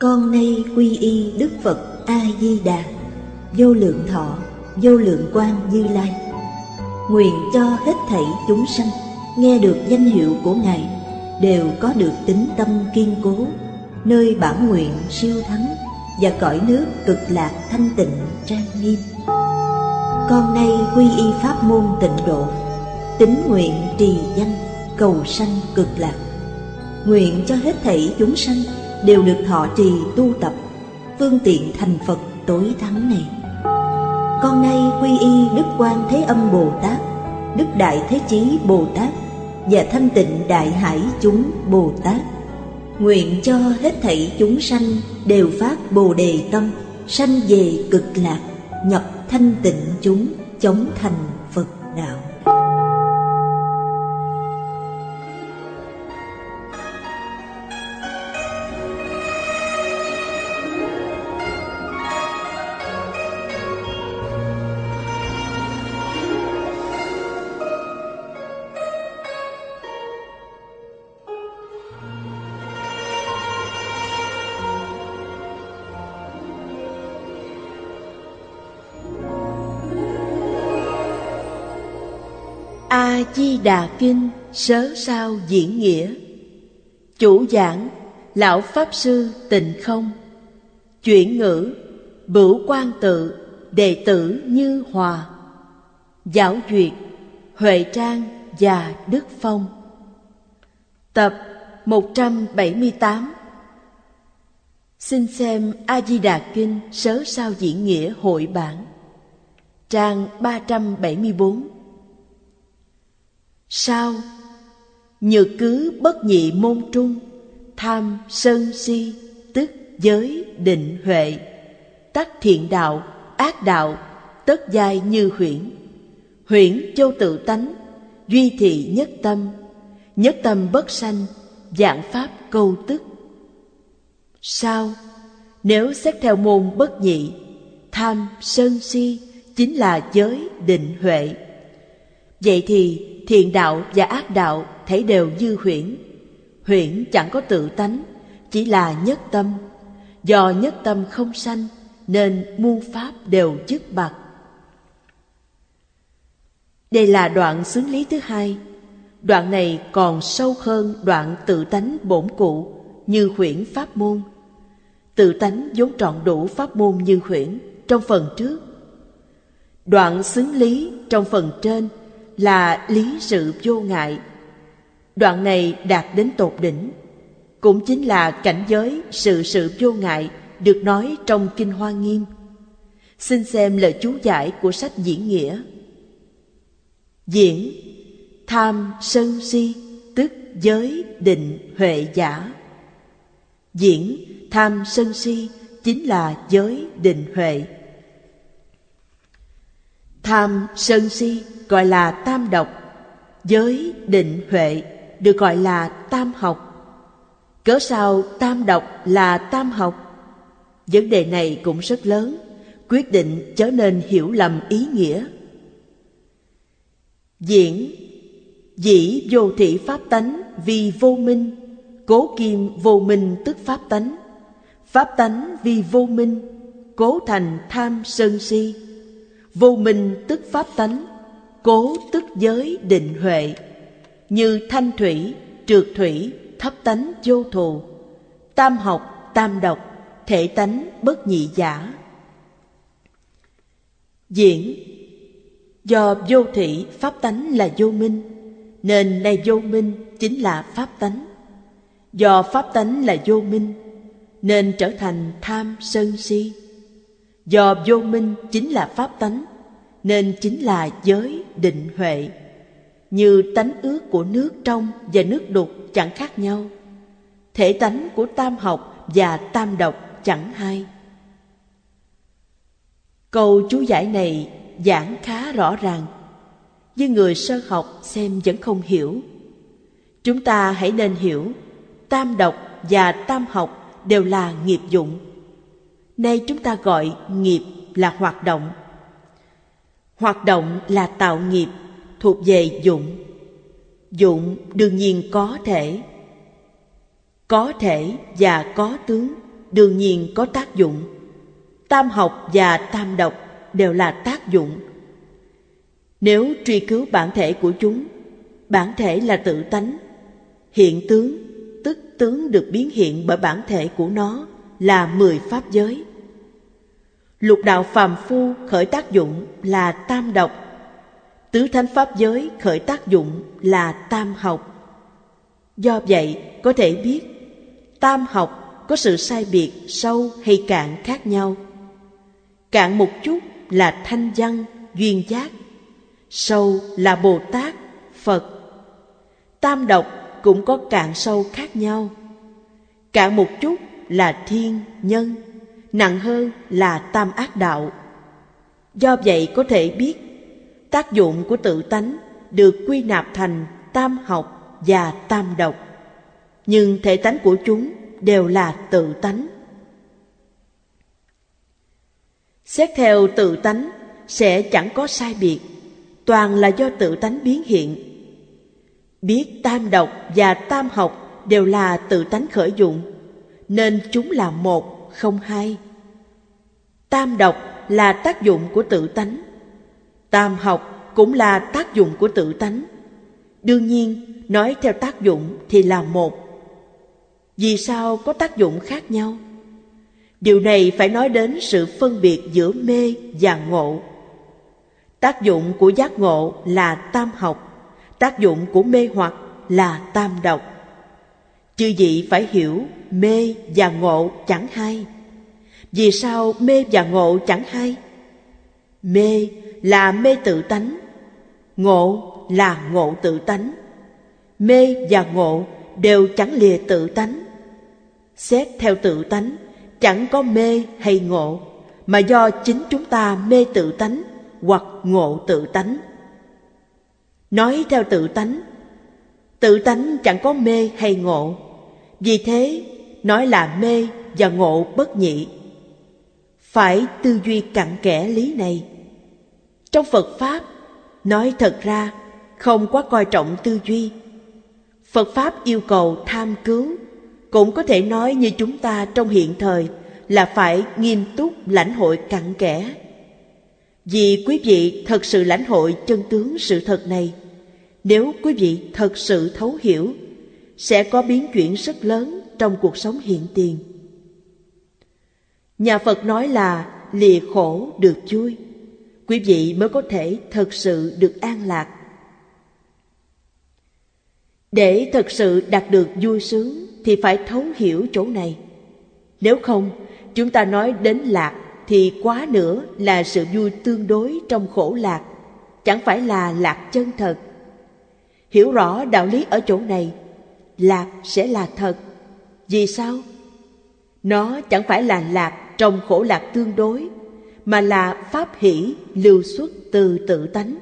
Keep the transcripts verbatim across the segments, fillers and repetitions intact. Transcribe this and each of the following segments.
Con nay quy y Đức Phật A Di Đà, vô lượng thọ, vô lượng quang Như Lai. Nguyện cho hết thảy chúng sanh nghe được danh hiệu của Ngài đều có được tín tâm kiên cố, nơi bản nguyện siêu thắng và cõi nước cực lạc thanh tịnh trang nghiêm. Con nay quy y pháp môn Tịnh Độ, tín nguyện trì danh cầu sanh cực lạc. Nguyện cho hết thảy chúng sanh đều được thọ trì tu tập phương tiện thành Phật tối thắng này. Con nay quy y Đức Quan Thế Âm Bồ Tát, Đức Đại Thế Chí Bồ Tát và Thanh Tịnh Đại Hải chúng Bồ Tát. Nguyện cho hết thảy chúng sanh đều phát Bồ Đề tâm, sanh về cực lạc, nhập thanh tịnh chúng, chóng thành Phật đạo. A Di Đà Kinh Sớ Sao Diễn Nghĩa. Chủ giảng Lão Pháp Sư Tịnh Không. Chuyển ngữ Bửu Quan Tự, đệ tử Như Hòa. Giáo duyệt Huệ Trang và Đức Phong. Tập một trăm bảy mươi tám. Xin xem A Di Đà Kinh Sớ Sao Diễn Nghĩa hội bản, trang ba trăm bảy mươi bốn. Sao? Nhược cứ bất nhị môn trung, tham sân si, tức giới định huệ, tắc thiện đạo, ác đạo, tất giai như huyễn. Huyễn châu tự tánh, duy thị nhất tâm, nhất tâm bất sanh, vạn pháp câu tức. Sao? Nếu xét theo môn bất nhị, tham sân si chính là giới định huệ. Vậy thì thiện đạo và ác đạo thấy đều như huyễn. Huyễn chẳng có tự tánh, chỉ là nhất tâm. Do nhất tâm không sanh nên muôn pháp đều dứt bặt. Đây là đoạn xứng lý thứ hai. Đoạn này còn sâu hơn đoạn tự tánh bổn cụ như huyễn pháp môn. Tự tánh vốn trọn đủ pháp môn như huyễn trong phần trước. Đoạn xứng lý trong phần trên là lý sự vô ngại. Đoạn này đạt đến tột đỉnh, cũng chính là cảnh giới sự sự vô ngại được nói trong Kinh Hoa Nghiêm. Xin xem lời chú giải của sách Diễn Nghĩa. Diễn tham sân si, tức giới định huệ giả. Diễn tham sân si chính là giới định huệ. Tham sân si gọi là tam độc, giới định huệ được gọi là tam học. Cớ sao tam độc là tam học? Vấn đề này cũng rất lớn, quyết định chớ nên hiểu lầm ý nghĩa. Diễn dĩ vô thị pháp tánh vì vô minh, cố kim vô minh tức pháp tánh. Pháp tánh vì vô minh, cố thành tham sân si. Vô minh tức pháp tánh, cố tức giới định huệ. Như thanh thủy, trượt thủy, thấp tánh vô thù. Tam học, tam độc, thể tánh bất nhị giả. Diễn do vô thị pháp tánh là vô minh, nên nay vô minh chính là pháp tánh. Do pháp tánh là vô minh, nên trở thành tham sân si. Do vô minh chính là pháp tánh, nên chính là giới định huệ. Như tánh ướt của nước trong và nước đục chẳng khác nhau, thể tánh của tam học và tam độc chẳng hai. Câu chú giải này giảng khá rõ ràng, nhưng người sơ học xem vẫn không hiểu. Chúng ta hãy nên hiểu tam độc và tam học đều là nghiệp dụng. Nay chúng ta gọi nghiệp là hoạt động. Hoạt động là tạo nghiệp, thuộc về dụng. Dụng đương nhiên có thể. Có thể và có tướng đương nhiên có tác dụng. Tam học và tam độc đều là tác dụng. Nếu truy cứu bản thể của chúng, bản thể là tự tánh. Hiện tướng, tức tướng được biến hiện bởi bản thể của nó, là mười pháp giới. Lục đạo phàm phu khởi tác dụng là tam độc. Tứ thánh pháp giới khởi tác dụng là tam học. Do vậy, có thể biết tam học có sự sai biệt sâu hay cạn khác nhau. Cạn một chút là thanh văn, duyên giác. Sâu là Bồ Tát, Phật. Tam độc cũng có cạn sâu khác nhau. Cạn một chút là thiên, nhân. Nặng hơn là tam ác đạo. Do vậy có thể biết tác dụng của tự tánh được quy nạp thành tam học và tam độc. Nhưng thể tánh của chúng đều là tự tánh. Xét theo tự tánh sẽ chẳng có sai biệt, toàn là do tự tánh biến hiện. Biết tam độc và tam học đều là tự tánh khởi dụng, nên chúng là một, không hai. Tam độc là tác dụng của tự tánh, tam học cũng là tác dụng của tự tánh. Đương nhiên, nói theo tác dụng thì là một. Vì sao có tác dụng khác nhau? Điều này phải nói đến sự phân biệt giữa mê và ngộ. Tác dụng của giác ngộ là tam học, tác dụng của mê hoặc là tam độc. Chư vị phải hiểu mê và ngộ chẳng hai. Vì sao mê và ngộ chẳng hai? Mê là mê tự tánh, ngộ là ngộ tự tánh. Mê và ngộ đều chẳng lìa tự tánh. Xét theo tự tánh, chẳng có mê hay ngộ, mà do chính chúng ta mê tự tánh hoặc ngộ tự tánh. Nói theo tự tánh, tự tánh chẳng có mê hay ngộ, vì thế nói là mê và ngộ bất nhị. Phải tư duy cặn kẽ lý này. Trong Phật Pháp, nói thật ra không quá coi trọng tư duy. Phật Pháp yêu cầu tham cứu, cũng có thể nói như chúng ta trong hiện thời là phải nghiêm túc lãnh hội cặn kẽ. Vì quý vị thật sự lãnh hội chân tướng sự thật này, nếu quý vị thật sự thấu hiểu, sẽ có biến chuyển rất lớn trong cuộc sống hiện tiền. Nhà Phật nói là lìa khổ được vui, quý vị mới có thể thật sự được an lạc. Để thật sự đạt được vui sướng thì phải thấu hiểu chỗ này. Nếu không, chúng ta nói đến lạc thì quá nữa là sự vui tương đối trong khổ lạc, chẳng phải là lạc chân thật. Hiểu rõ đạo lý ở chỗ này, lạc sẽ là thật. Vì sao? Nó chẳng phải là lạc trong khổ lạc tương đối, mà là pháp hỷ lưu xuất từ tự tánh.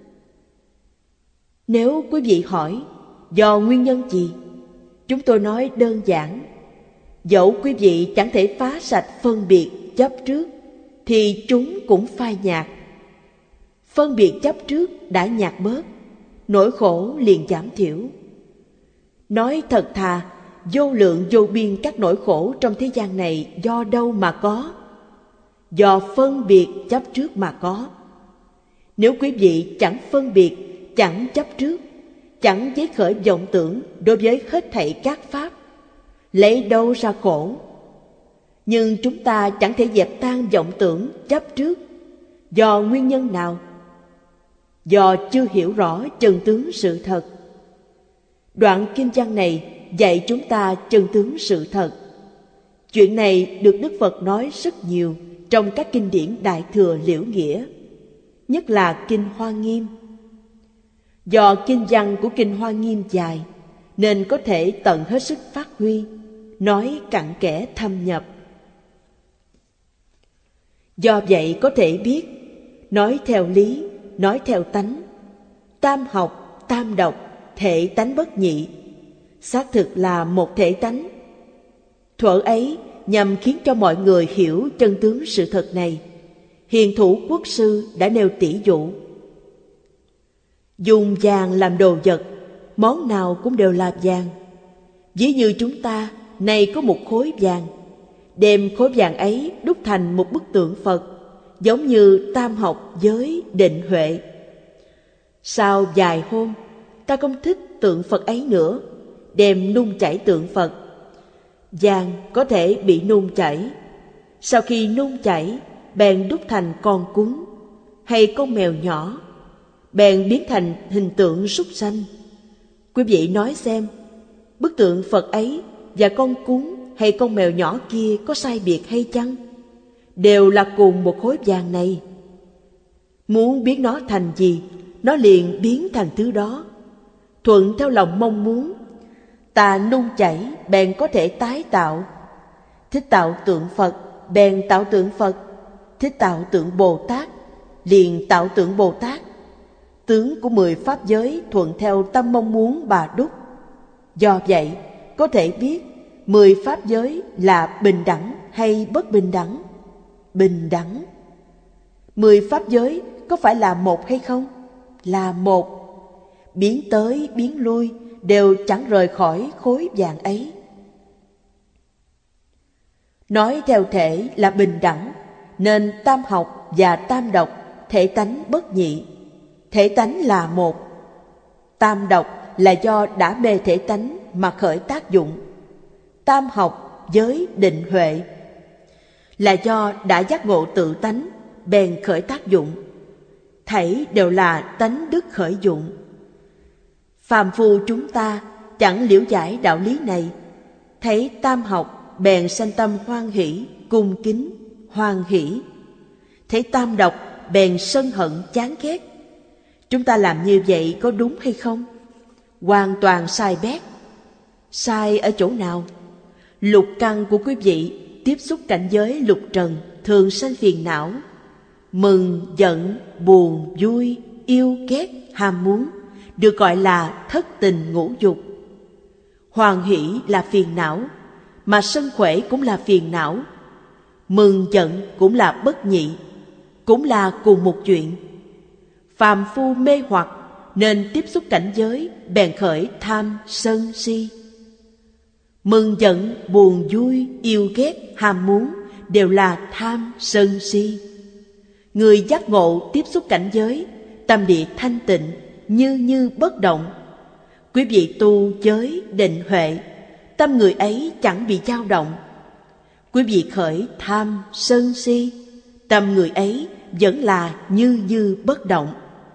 Nếu quý vị hỏi do nguyên nhân gì, chúng tôi nói đơn giản. Dẫu quý vị chẳng thể phá sạch phân biệt chấp trước, thì chúng cũng phai nhạt. Phân biệt chấp trước đã nhạt bớt, nỗi khổ liền giảm thiểu. Nói thật thà, vô lượng vô biên các nỗi khổ trong thế gian này do đâu mà có? Do phân biệt chấp trước mà có. Nếu quý vị chẳng phân biệt, chẳng chấp trước, chẳng giấy khởi vọng tưởng đối với hết thảy các pháp, lấy đâu ra khổ? Nhưng chúng ta chẳng thể dẹp tan vọng tưởng chấp trước. Do nguyên nhân nào? Do chưa hiểu rõ chân tướng sự thật. Đoạn kinh văn này dạy chúng ta chân tướng sự thật. Chuyện này được Đức Phật nói rất nhiều trong các kinh điển Đại Thừa Liễu Nghĩa, nhất là Kinh Hoa Nghiêm. Do kinh văn của Kinh Hoa Nghiêm dài, nên có thể tận hết sức phát huy, nói cặn kẽ thâm nhập. Do vậy có thể biết, nói theo lý, nói theo tánh, tam học, tam độc, thể tánh bất nhị, xác thực là một thể tánh. Thuở ấy nhằm khiến cho mọi người hiểu chân tướng sự thật này, hiền thủ quốc sư đã nêu tỷ dụ. Dùng vàng làm đồ vật, món nào cũng đều là vàng. Ví như chúng ta nay có một khối vàng, đem khối vàng ấy đúc thành một bức tượng Phật, giống như tam học giới định huệ. Sau vài hôm, ta không thích tượng Phật ấy nữa, đem nung chảy tượng Phật. Vàng có thể bị nung chảy. Sau khi nung chảy, bèn đúc thành con cún hay con mèo nhỏ, bèn biến thành hình tượng súc sanh. Quý vị nói xem, bức tượng Phật ấy và con cún hay con mèo nhỏ kia có sai biệt hay chăng? Đều là cùng một khối vàng này. Muốn biến nó thành gì, nó liền biến thành thứ đó, thuận theo lòng mong muốn. Ta nung chảy bèn có thể tái tạo. Thích tạo tượng Phật bèn tạo tượng Phật, thích tạo tượng Bồ Tát liền tạo tượng Bồ Tát. Tướng của mười pháp giới thuận theo tâm mong muốn bà đúc. Do vậy, có thể biết mười pháp giới là bình đẳng hay bất bình đẳng? Bình đẳng. Mười pháp giới có phải là một hay không? Là một. Biến tới biến lui đều chẳng rời khỏi khối vàng ấy. Nói theo thể là bình đẳng, nên tam học và tam độc thể tánh bất nhị. Thể tánh là một. Tam độc là do đã mê thể tánh mà khởi tác dụng. Tam học giới định huệ là do đã giác ngộ tự tánh bèn khởi tác dụng. Thảy đều là tánh đức khởi dụng. Phàm phu chúng ta chẳng liễu giải đạo lý này, thấy tam học bèn sanh tâm hoan hỷ, cung kính, hoan hỷ. Thấy tam độc bèn sân hận, chán ghét. Chúng ta làm như vậy có đúng hay không? Hoàn toàn sai bét. Sai ở chỗ nào? Lục căn của quý vị tiếp xúc cảnh giới lục trần thường sanh phiền não. Mừng, giận, buồn, vui, yêu, ghét, ham muốn được gọi là thất tình ngũ dục. Hoan hỷ là phiền não, mà sân khỏe cũng là phiền não. Mừng giận cũng là bất nhị, cũng là cùng một chuyện. Phàm phu mê hoặc nên tiếp xúc cảnh giới bèn khởi tham sân si. Mừng giận, buồn vui, yêu ghét, ham muốn đều là tham sân si. Người giác ngộ tiếp xúc cảnh giới, tâm địa thanh tịnh, như như bất động. Quý vị tu giới định huệ, tâm người ấy chẳng bị dao động. Quý vị khởi tham sân si, tâm người ấy vẫn là như như bất động.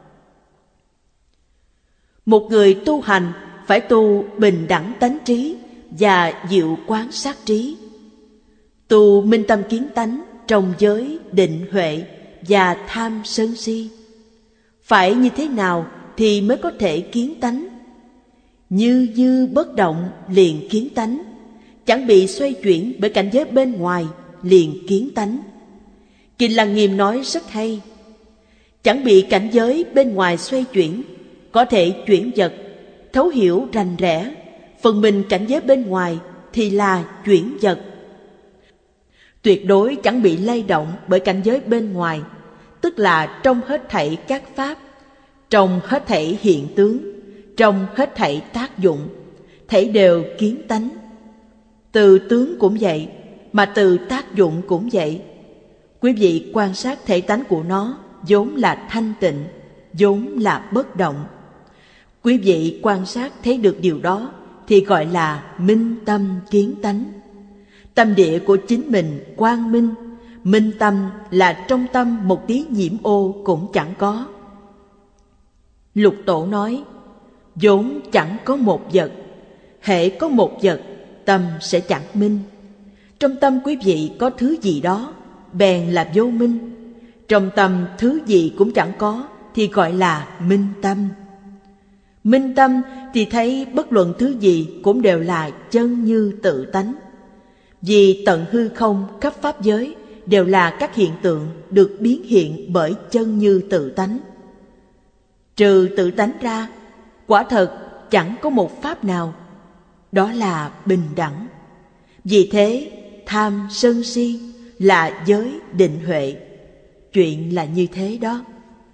Một người tu hành phải tu bình đẳng tánh trí và diệu quán sát trí. Tu minh tâm kiến tánh trong giới định huệ và tham sân si. Phải như thế nào thì mới có thể kiến tánh? Như như bất động liền kiến tánh, chẳng bị xoay chuyển bởi cảnh giới bên ngoài liền kiến tánh. Kinh Lăng Nghiêm nói rất hay. Chẳng bị cảnh giới bên ngoài xoay chuyển, có thể chuyển vật, thấu hiểu rành rẽ. Phần mình cảnh giới bên ngoài thì là chuyển vật. Tuyệt đối chẳng bị lay động bởi cảnh giới bên ngoài, tức là trong hết thảy các pháp, trong hết thảy hiện tướng, trong hết thảy tác dụng, thảy đều kiến tánh. Từ tướng cũng vậy, mà từ tác dụng cũng vậy. Quý vị quan sát thể tánh của nó vốn là thanh tịnh, vốn là bất động. Quý vị quan sát thấy được điều đó thì gọi là minh tâm kiến tánh. Tâm địa của chính mình quang minh, minh tâm là trong tâm một tí nhiễm ô cũng chẳng có. Lục Tổ nói, vốn chẳng có một vật, hễ có một vật, tâm sẽ chẳng minh. Trong tâm quý vị có thứ gì đó, bèn là vô minh. Trong tâm thứ gì cũng chẳng có, thì gọi là minh tâm. Minh tâm thì thấy bất luận thứ gì cũng đều là chân như tự tánh. Vì tận hư không khắp pháp giới đều là các hiện tượng được biến hiện bởi chân như tự tánh. Trừ tự tánh ra, quả thật chẳng có một pháp nào. Đó là bình đẳng. Vì thế, tham sân si là giới định huệ. Chuyện là như thế đó.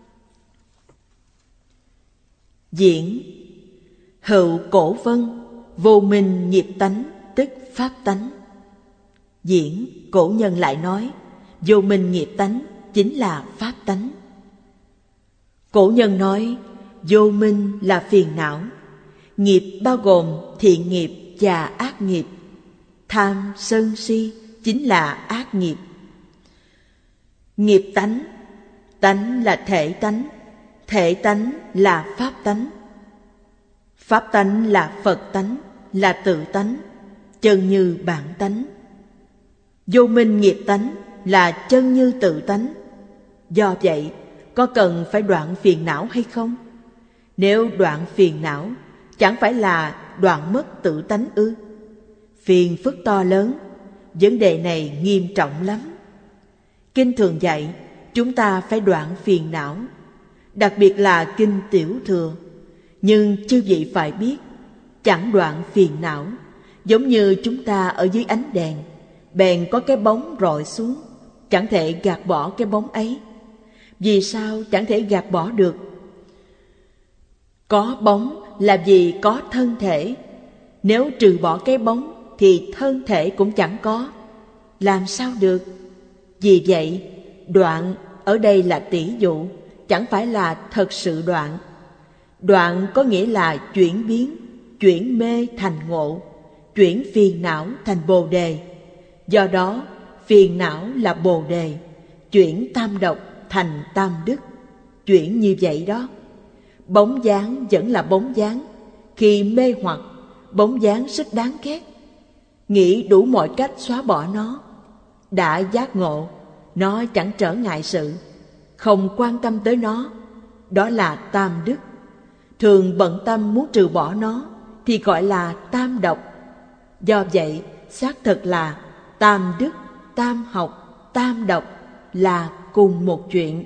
Diễn hữu cổ vân, vô minh nghiệp tánh tức pháp tánh. Diễn, cổ nhân lại nói, vô minh nghiệp tánh chính là pháp tánh. Cổ nhân nói, vô minh là phiền não. Nghiệp bao gồm thiện nghiệp và ác nghiệp. Tham, sân, si chính là ác nghiệp. Nghiệp tánh, tánh là thể tánh, thể tánh là pháp tánh. Pháp tánh là Phật tánh, là tự tánh, chân như bản tánh. Vô minh nghiệp tánh là chân như tự tánh. Do vậy, có cần phải đoạn phiền não hay không? Nếu đoạn phiền não, chẳng phải là đoạn mất tự tánh ư? Phiền phức to lớn, vấn đề này nghiêm trọng lắm. Kinh thường dạy chúng ta phải đoạn phiền não, đặc biệt là kinh Tiểu Thừa. Nhưng chư vị phải biết, chẳng đoạn phiền não, giống như chúng ta ở dưới ánh đèn, bèn có cái bóng rọi xuống, chẳng thể gạt bỏ cái bóng ấy. Vì sao chẳng thể gạt bỏ được? Có bóng là vì có thân thể. Nếu trừ bỏ cái bóng thì thân thể cũng chẳng có. Làm sao được? Vì vậy, đoạn ở đây là tỷ dụ, chẳng phải là thật sự đoạn. Đoạn có nghĩa là chuyển biến, chuyển mê thành ngộ, chuyển phiền não thành bồ đề. Do đó, phiền não là bồ đề, chuyển tam độc thành tam đức. Chuyển như vậy đó. Bóng dáng vẫn là bóng dáng. Khi mê hoặc, bóng dáng rất đáng ghét. Nghĩ đủ mọi cách xóa bỏ nó. Đã giác ngộ, nó chẳng trở ngại sự, không quan tâm tới nó, đó là tam đức. Thường bận tâm muốn trừ bỏ nó thì gọi là tam độc. Do vậy, xác thực là tam đức, tam học, tam độc là cùng một chuyện.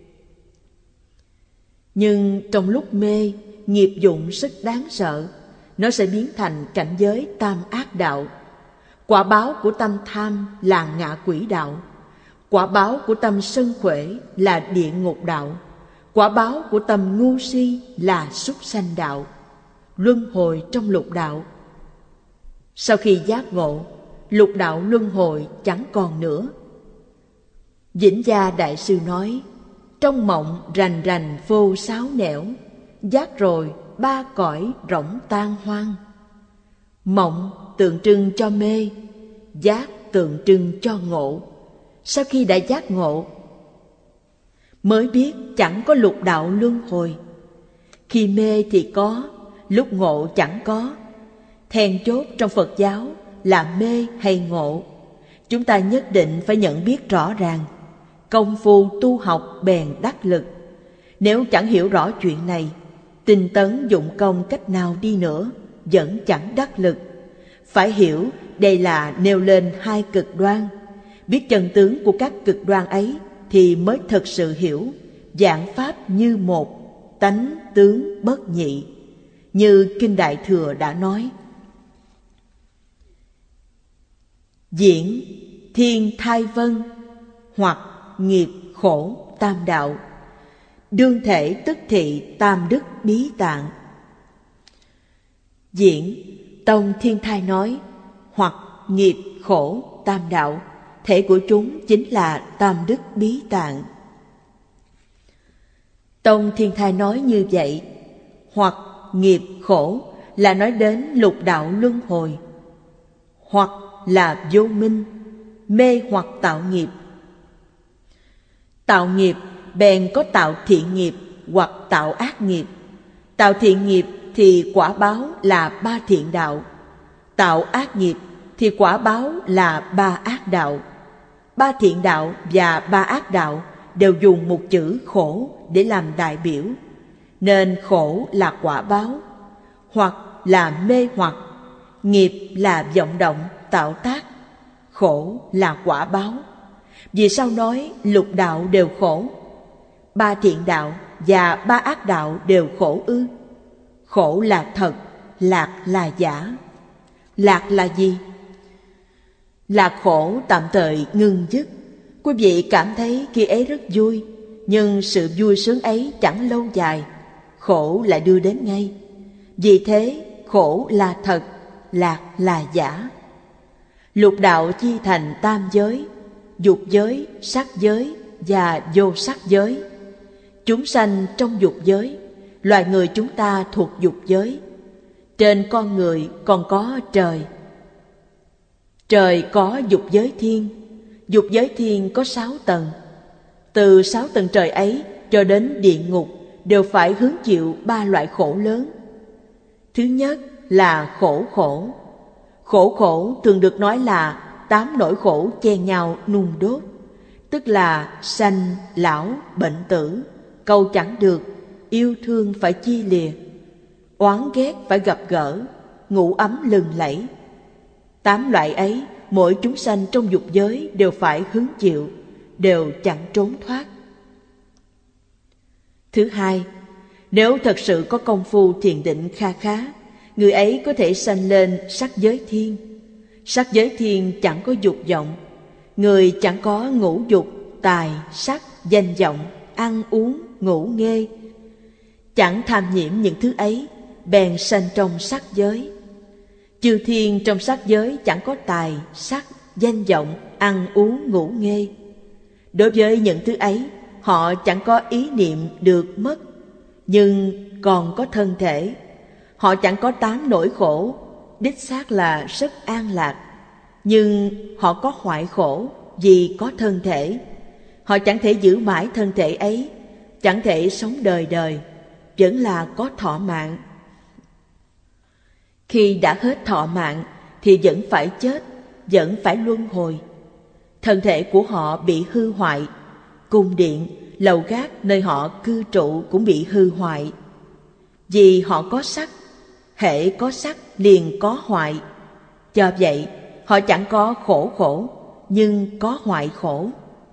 Nhưng trong lúc mê, nghiệp dụng rất đáng sợ. Nó sẽ biến thành cảnh giới tam ác đạo. Quả báo của tâm tham là ngạ quỷ đạo. Quả báo của tâm sân khỏe là địa ngục đạo. Quả báo của tâm ngu si là súc sanh đạo. Luân hồi trong lục đạo. Sau khi giác ngộ, lục đạo luân hồi chẳng còn nữa. Vĩnh Gia Đại Sư nói, trong mộng rành rành vô sáu nẻo, giác rồi ba cõi rỗng tan hoang. Mộng tượng trưng cho mê, giác tượng trưng cho ngộ. Sau khi đã giác ngộ, mới biết chẳng có lục đạo luân hồi. Khi mê thì có, lúc ngộ chẳng có. Then chốt trong Phật giáo là mê hay ngộ. Chúng ta nhất định phải nhận biết rõ ràng. Công phu tu học bèn đắc lực. Nếu chẳng hiểu rõ chuyện này, tinh tấn dụng công cách nào đi nữa vẫn chẳng đắc lực. Phải hiểu đây là nêu lên hai cực đoan. Biết chân tướng của các cực đoan ấy thì mới thực sự hiểu vạn pháp như một, tánh tướng bất nhị. Như Kinh Đại Thừa đã nói, diễn thiên thai vân, hoặc nghiệp khổ tam đạo, đương thể tức thị tam đức bí tạng. Diễn, Tông Thiên Thai nói, hoặc nghiệp khổ tam đạo, thể của chúng chính là tam đức bí tạng. Tông Thiên Thai nói như vậy, hoặc nghiệp khổ là nói đến lục đạo luân hồi, hoặc là vô minh, mê hoặc tạo nghiệp. Tạo nghiệp bèn có tạo thiện nghiệp hoặc tạo ác nghiệp. Tạo thiện nghiệp thì quả báo là ba thiện đạo. Tạo ác nghiệp thì quả báo là ba ác đạo. Ba thiện đạo và ba ác đạo đều dùng một chữ khổ để làm đại biểu, nên khổ là quả báo. Hoặc là mê hoặc, nghiệp là vọng động tạo tác, khổ là quả báo. Vì sao nói lục đạo đều khổ? Ba thiện đạo và ba ác đạo đều khổ ư? Khổ là thật, lạc là giả. Lạc là gì? Lạc khổ tạm thời ngưng dứt. Quý vị cảm thấy khi ấy rất vui, nhưng sự vui sướng ấy chẳng lâu dài, khổ lại đưa đến ngay. Vì thế khổ là thật, lạc là giả. Lục đạo chia thành tam giới: dục giới, sắc giới và vô sắc giới. Chúng sanh trong dục giới, loài người chúng ta thuộc dục giới. Trên con người còn có trời. Trời có dục giới thiên. Dục giới thiên có sáu tầng. Từ sáu tầng trời ấy cho đến địa ngục đều phải hứng chịu ba loại khổ lớn. Thứ nhất là khổ khổ. Khổ khổ thường được nói là tám nỗi khổ chen nhau nung đốt, tức là sanh, lão, bệnh tử, cầu chẳng được, yêu thương phải chia lìa, oán ghét phải gặp gỡ, ngủ ấm lừng lẫy. Tám loại ấy, mỗi chúng sanh trong dục giới đều phải hứng chịu, đều chẳng trốn thoát. Thứ hai, nếu thật sự có công phu thiền định kha khá, người ấy có thể sanh lên sắc giới thiên. Sắc giới thiên chẳng có dục vọng, người chẳng có ngũ dục, tài, sắc, danh vọng, ăn uống, ngủ nghê, chẳng tham nhiễm những thứ ấy, bèn sanh trong sắc giới. Chư thiên trong sắc giới chẳng có tài, sắc, danh vọng, ăn uống, ngủ nghê. Đối với những thứ ấy, họ chẳng có ý niệm được mất, nhưng còn có thân thể. Họ chẳng có tám nỗi khổ, đích xác là rất an lạc, nhưng họ có hoại khổ vì có thân thể. Họ chẳng thể giữ mãi thân thể ấy, chẳng thể sống đời đời, vẫn là có thọ mạng. Khi đã hết thọ mạng thì vẫn phải chết, vẫn phải luân hồi. Thân thể của họ bị hư hoại, cung điện, lầu gác nơi họ cư trụ cũng bị hư hoại. Vì họ có sắc, hễ có sắc liền có hoại. Do vậy, họ chẳng có khổ khổ, nhưng có hoại khổ.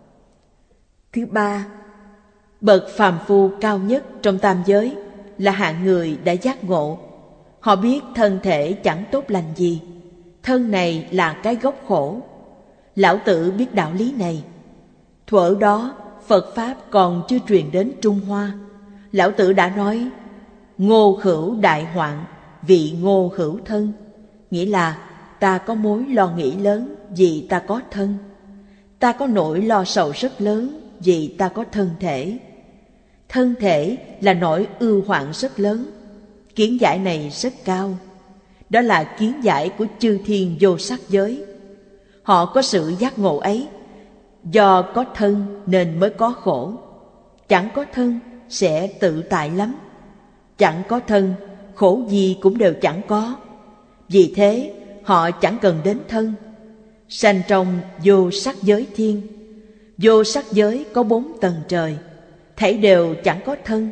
Thứ ba, bậc phàm phu cao nhất trong tam giới là hạng người đã giác ngộ. Họ biết thân thể chẳng tốt lành gì, thân này là cái gốc khổ. Lão Tử biết đạo lý này. Thuở đó, Phật Pháp còn chưa truyền đến Trung Hoa. Lão Tử đã nói: ngô hữu đại hoạn, vì ngô hữu thân. Nghĩa là ta có mối lo nghĩ lớn vì ta có thân. Ta có nỗi lo sầu rất lớn vì ta có thân thể. Thân thể là nỗi ưu hoạn rất lớn. Kiến giải này rất cao. Đó là kiến giải của chư thiên vô sắc giới. Họ có sự giác ngộ ấy. Do có thân nên mới có khổ. Chẳng có thân sẽ tự tại lắm. Chẳng có thân, khổ gì cũng đều chẳng có. Vì thế họ chẳng cần đến thân. Sanh trong vô sắc giới thiên. Vô sắc giới có bốn tầng trời, thảy đều chẳng có thân,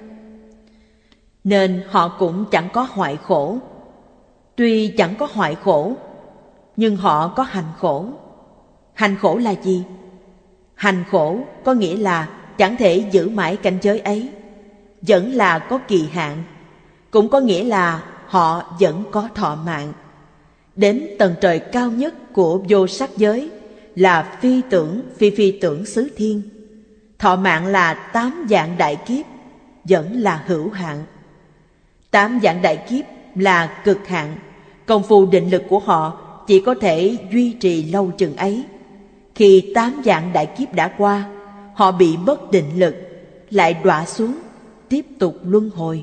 nên họ cũng chẳng có hoại khổ. Tuy chẳng có hoại khổ, nhưng họ có hành khổ. Hành khổ là gì? Hành khổ có nghĩa là chẳng thể giữ mãi cảnh giới ấy, vẫn là có kỳ hạn. Cũng có nghĩa là họ vẫn có thọ mạng. Đến tầng trời cao nhất của vô sắc giới là phi tưởng phi phi tưởng xứ thiên. Thọ mạng là tám vạn đại kiếp, vẫn là hữu hạn. Tám vạn đại kiếp là cực hạn. Công phu định lực của họ chỉ có thể duy trì lâu chừng ấy. Khi tám vạn đại kiếp đã qua, họ bị mất định lực, lại đọa xuống, tiếp tục luân hồi.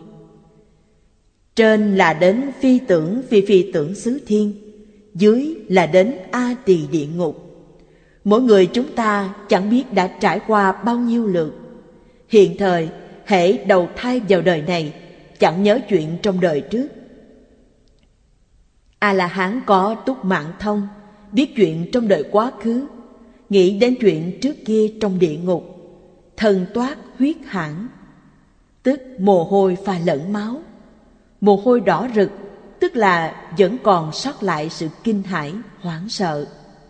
Trên là đến phi tưởng phi phi tưởng xứ thiên, dưới là đến A Tỳ địa ngục. Mỗi người chúng ta chẳng biết đã trải qua bao nhiêu lượt. Hiện thời, hễ đầu thai vào đời này, chẳng nhớ chuyện trong đời trước. A-la-hán có túc mạng thông, biết chuyện trong đời quá khứ, nghĩ đến chuyện trước kia trong địa ngục, thần toát huyết hãn, tức mồ hôi pha lẫn máu. Mồ hôi đỏ rực, tức là vẫn còn sót lại sự kinh hãi, hoảng sợ.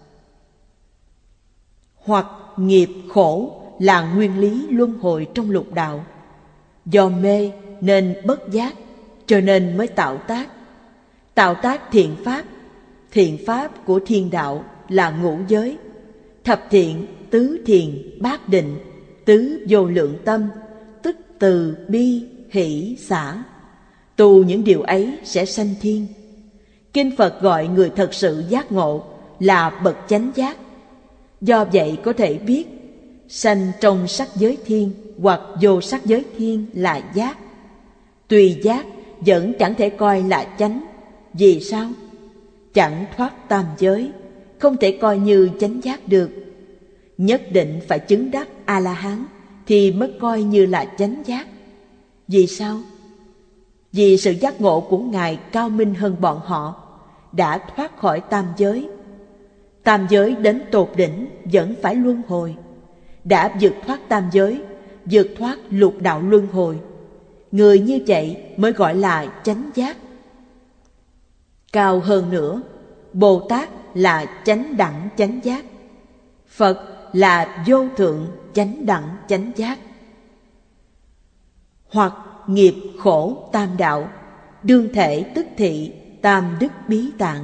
Hoặc nghiệp khổ là nguyên lý luân hồi trong lục đạo. Do mê nên bất giác, cho nên mới tạo tác. Tạo tác thiện pháp. Thiện pháp của thiên đạo là ngũ giới, thập thiện, tứ thiền, bát định, tứ vô lượng tâm, tức từ bi, hỷ, xả. Tu những điều ấy sẽ sanh thiên. Kinh Phật gọi người thật sự giác ngộ là bậc chánh giác. Do vậy có thể biết sanh trong sắc giới thiên hoặc vô sắc giới thiên là giác. Tùy giác vẫn chẳng thể coi là chánh. Vì sao? Chẳng thoát tam giới, không thể coi như chánh giác được. Nhất định phải chứng đắc A-la-hán thì mới coi như là chánh giác. Vì sao? Vì sự giác ngộ của Ngài cao minh hơn bọn họ, đã thoát khỏi tam giới. Tam giới đến tột đỉnh vẫn phải luân hồi. Đã vượt thoát tam giới, vượt thoát lục đạo luân hồi. Người như vậy mới gọi là chánh giác. Cao hơn nữa, Bồ Tát là chánh đẳng chánh giác, Phật là vô thượng chánh đẳng chánh giác. Hoặc nghiệp khổ tam đạo, đương thể tức thị tam đức bí tạng.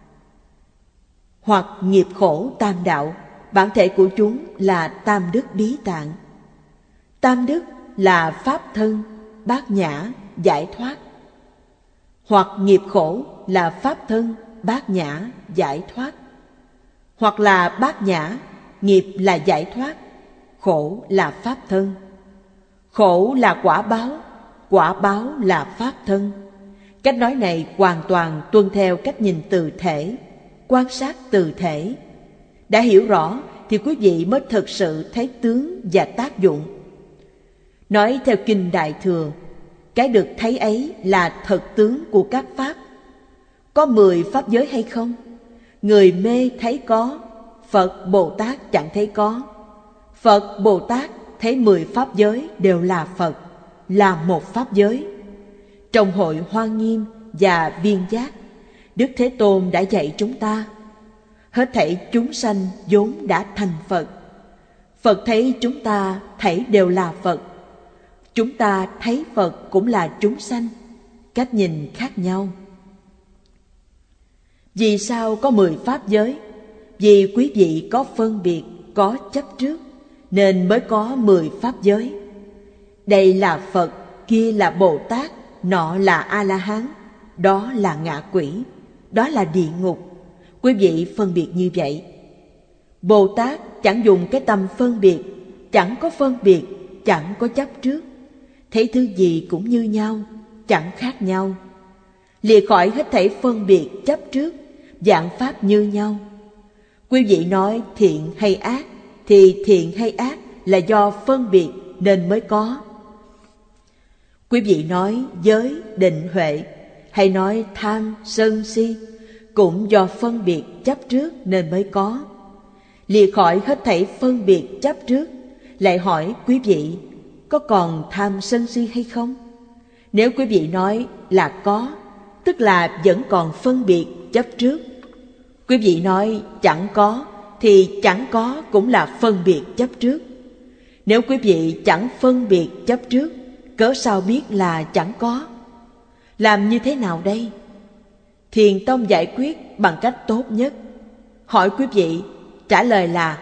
Hoặc nghiệp khổ tam đạo, bản thể của chúng là tam đức bí tạng. Tam đức là pháp thân, bát nhã, giải thoát. Hoặc nghiệp khổ là pháp thân, bát nhã, giải thoát. Hoặc là bát nhã, nghiệp là giải thoát, khổ là pháp thân. Khổ là quả báo, quả báo là pháp thân. Cách nói này hoàn toàn tuân theo cách nhìn từ thể, quan sát từ thể. Đã hiểu rõ thì quý vị mới thực sự thấy tướng và tác dụng. Nói theo Kinh Đại Thừa, cái được thấy ấy là thật tướng của các pháp. Có mười pháp giới hay không? Người mê thấy có, Phật Bồ Tát chẳng thấy có. Phật Bồ Tát thấy mười pháp giới đều là Phật, là một pháp giới. Trong hội Hoa Nghiêm và Viên Giác, Đức Thế Tôn đã dạy chúng ta, hết thảy chúng sanh vốn đã thành Phật. Phật thấy chúng ta thảy đều là Phật. Chúng ta thấy Phật cũng là chúng sanh, cách nhìn khác nhau. Vì sao có mười pháp giới? Vì quý vị có phân biệt, có chấp trước, nên mới có mười pháp giới. Đây là Phật, kia là Bồ Tát, nọ là A-la-hán, đó là ngạ quỷ, đó là địa ngục. Quý vị phân biệt như vậy. Bồ Tát chẳng dùng cái tâm phân biệt, chẳng có phân biệt, chẳng có chấp trước. Thấy thứ gì cũng như nhau, chẳng khác nhau. Lìa khỏi hết thảy phân biệt chấp trước, vạn pháp như nhau. Quý vị nói thiện hay ác, thì thiện hay ác là do phân biệt nên mới có. Quý vị nói giới, định, huệ, hay nói tham, sân, si, cũng do phân biệt chấp trước nên mới có. Lìa khỏi hết thảy phân biệt chấp trước, lại hỏi quý vị có còn tham sân si hay không? Nếu quý vị nói là có, tức là vẫn còn phân biệt chấp trước. Quý vị nói chẳng có, thì chẳng có cũng là phân biệt chấp trước. Nếu quý vị chẳng phân biệt chấp trước, cớ sao biết là chẳng có? Làm như thế nào đây? Thiền Tông giải quyết bằng cách tốt nhất. Hỏi quý vị, trả lời là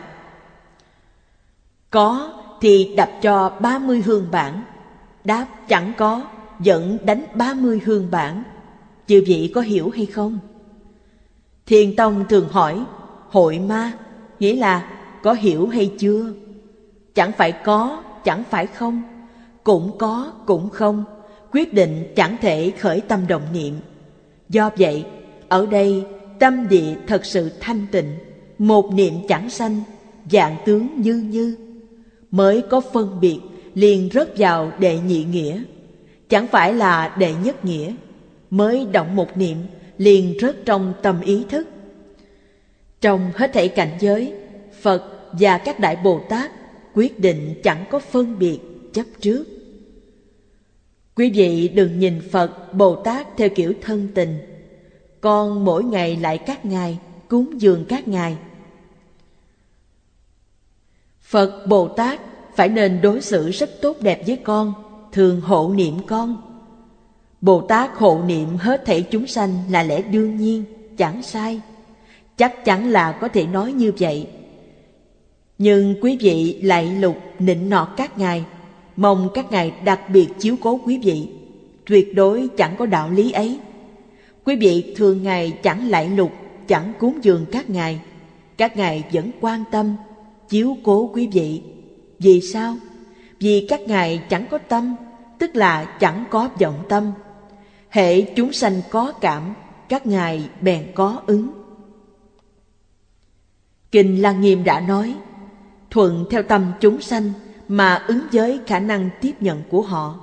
có thì đập cho ba mươi hương bản. Đáp chẳng có, vẫn đánh ba mươi hương bản. Chư vị có hiểu hay không? Thiền Tông thường hỏi hội ma, nghĩa là có hiểu hay chưa? Chẳng phải có, chẳng phải không, cũng có, cũng không, quyết định chẳng thể khởi tâm động niệm. Do vậy, ở đây tâm địa thật sự thanh tịnh, một niệm chẳng sanh, vạn tướng như như. Mới có phân biệt, liền rớt vào đệ nhị nghĩa, chẳng phải là đệ nhất nghĩa. Mới động một niệm, liền rớt trong tâm ý thức. Trong hết thảy cảnh giới, Phật và các Đại Bồ Tát quyết định chẳng có phân biệt chấp trước. Quý vị đừng nhìn Phật, Bồ Tát theo kiểu thân tình. Con mỗi ngày lại các ngài, cúng dường các ngài. Phật, Bồ Tát phải nên đối xử rất tốt đẹp với con, thường hộ niệm con. Bồ Tát hộ niệm hết thảy chúng sanh là lẽ đương nhiên, chẳng sai. Chắc chắn là có thể nói như vậy. Nhưng quý vị lạy lục nịnh nọt các ngài, mong các ngài đặc biệt chiếu cố quý vị, tuyệt đối chẳng có đạo lý ấy. Quý vị thường ngày chẳng lạy lục, chẳng cúng dường các ngài, các ngài vẫn quan tâm, chiếu cố quý vị. Vì sao? Vì các ngài chẳng có tâm, tức là chẳng có vọng tâm. Hễ chúng sanh có cảm, các ngài bèn có ứng. Kinh Lăng Nghiêm đã nói, thuận theo tâm chúng sanh mà ứng với khả năng tiếp nhận của họ.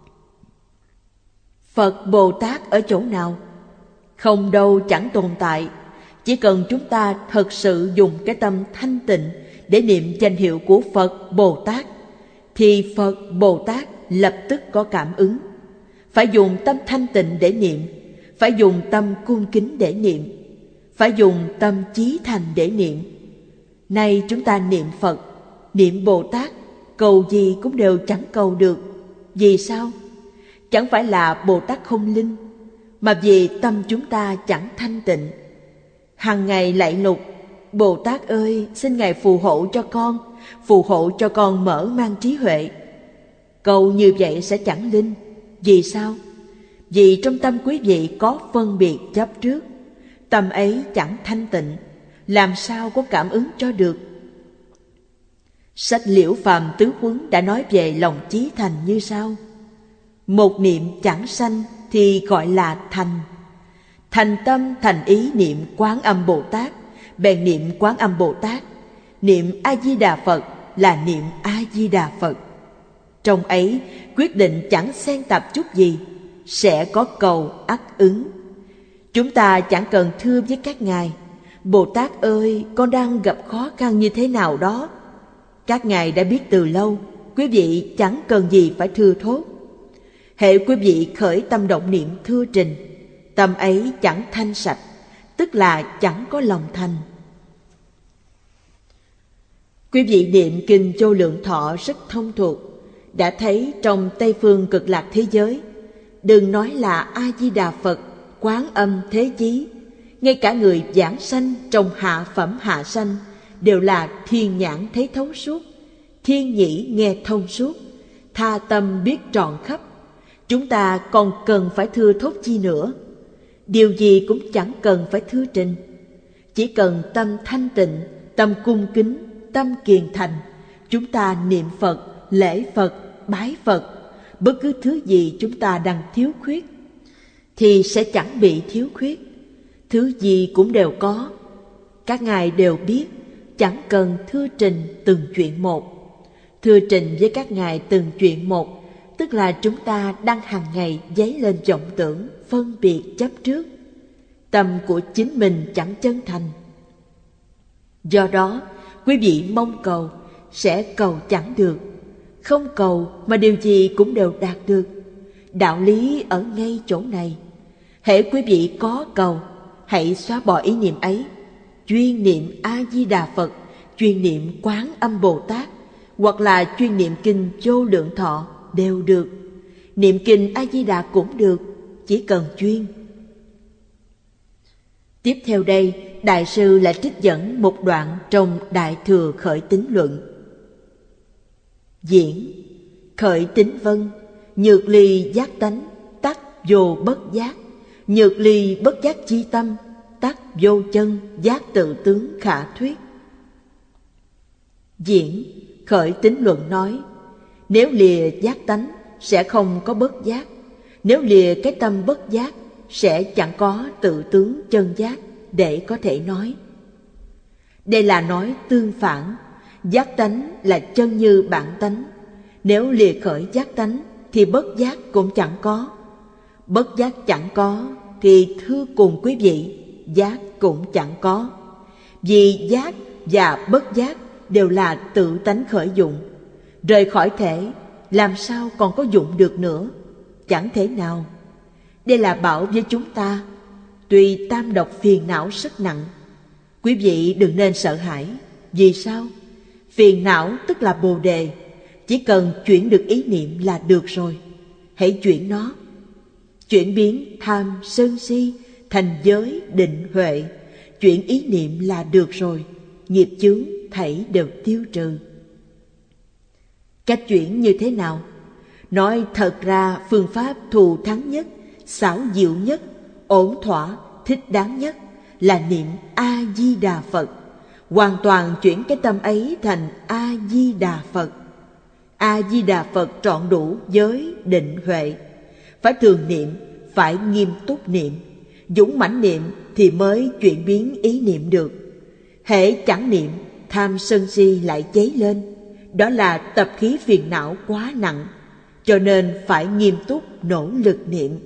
Phật Bồ Tát ở chỗ nào? Không đâu chẳng tồn tại. Chỉ cần chúng ta thật sự dùng cái tâm thanh tịnh để niệm danh hiệu của Phật Bồ Tát, thì Phật Bồ Tát lập tức có cảm ứng. Phải dùng tâm thanh tịnh để niệm, phải dùng tâm cung kính để niệm, phải dùng tâm chí thành để niệm. Nay chúng ta niệm Phật, niệm Bồ Tát, cầu gì cũng đều chẳng cầu được. Vì sao? Chẳng phải là Bồ Tát không linh, mà vì tâm chúng ta chẳng thanh tịnh. Hằng ngày lạy lục, Bồ Tát ơi, xin Ngài phù hộ cho con, phù hộ cho con mở mang trí huệ. Cầu như vậy sẽ chẳng linh. Vì sao? Vì trong tâm quý vị có phân biệt chấp trước, tâm ấy chẳng thanh tịnh, làm sao có cảm ứng cho được. Sách Liễu Phàm Tứ Huấn đã nói về lòng chí thành như sau: một niệm chẳng sanh thì gọi là thành. Thành tâm thành ý niệm Quán Âm Bồ Tát, bèn niệm Quán Âm Bồ Tát. Niệm A Di Đà Phật là niệm A Di Đà Phật. Trong ấy quyết định chẳng xen tạp chút gì, sẽ có cầu ắt ứng. Chúng ta chẳng cần thưa với các ngài: Bồ Tát ơi, con đang gặp khó khăn như thế nào đó. Các ngài đã biết từ lâu, quý vị chẳng cần gì phải thưa thốt. Hễ quý vị khởi tâm động niệm thưa trình, tâm ấy chẳng thanh sạch, tức là chẳng có lòng thành. Quý vị niệm kinh Vô Lượng Thọ rất thông thuộc, đã thấy trong Tây Phương Cực Lạc thế giới, đừng nói là A Di Đà Phật, Quán Âm Thế Chí, ngay cả người giảng sanh trong hạ phẩm hạ sanh đều là thiên nhãn thấy thấu suốt, thiên nhĩ nghe thông suốt, tha tâm biết tròn khắp. Chúng ta còn cần phải thưa thốt chi nữa? Điều gì cũng chẳng cần phải thưa trình. Chỉ cần tâm thanh tịnh, tâm cung kính, tâm kiền thành, chúng ta niệm Phật, lễ Phật, bái Phật, bất cứ thứ gì chúng ta đang thiếu khuyết thì sẽ chẳng bị thiếu khuyết. Thứ gì cũng đều có. Các ngài đều biết, chẳng cần thưa trình từng chuyện một. Thưa trình với các ngài từng chuyện một, tức là chúng ta đang hàng ngày dấy lên vọng tưởng, phân biệt chấp trước. Tâm của chính mình chẳng chân thành. Do đó, quý vị mong cầu, sẽ cầu chẳng được. Không cầu mà điều gì cũng đều đạt được. Đạo lý ở ngay chỗ này. Hễ quý vị có cầu, hãy xóa bỏ ý niệm ấy, chuyên niệm A Di Đà Phật, chuyên niệm Quán Âm Bồ Tát, hoặc là chuyên niệm kinh Vô Lượng Thọ đều được. Niệm kinh A Di Đà cũng được, chỉ cần chuyên. Tiếp theo đây, Đại sư lại trích dẫn một đoạn trong Đại Thừa Khởi Tín Luận. Diễn: khởi tín vân, nhược ly giác tánh, tắc vô bất giác. Nhược ly bất giác chi tâm, tắc vô chân, giác tự tướng khả thuyết. Diễn: khởi tín luận nói, nếu lìa giác tánh sẽ không có bất giác. Nếu lìa cái tâm bất giác sẽ chẳng có tự tướng chân giác để có thể nói. Đây là nói tương phản. Giác tánh là chân như bản tánh. Nếu lìa khởi giác tánh thì bất giác cũng chẳng có. Bất giác chẳng có thì thưa cùng quý vị, giác cũng chẳng có. Vì giác và bất giác đều là tự tánh khởi dụng. Rời khỏi thể, làm sao còn có dụng được nữa? Chẳng thể nào. Đây là bảo với chúng ta. Tuy tam độc phiền não rất nặng, quý vị đừng nên sợ hãi. Vì sao? Phiền não tức là bồ đề. Chỉ cần chuyển được ý niệm là được rồi. Hãy chuyển nó. Chuyển biến tham sân si thành giới định huệ. Chuyển ý niệm là được rồi. Nghiệp chướng thảy đều tiêu trừ. Cách chuyển như thế nào? Nói thật ra phương pháp thù thắng nhất, xảo diệu nhất, ổn thỏa, thích đáng nhất là niệm A-di-đà Phật, hoàn toàn chuyển cái tâm ấy thành A-di-đà Phật. A-di-đà Phật trọn đủ giới định huệ. Phải thường niệm, phải nghiêm túc niệm, dũng mãnh niệm thì mới chuyển biến ý niệm được. Hễ chẳng niệm, tham sân si lại cháy lên. Đó là tập khí phiền não quá nặng, cho nên phải nghiêm túc nỗ lực niệm.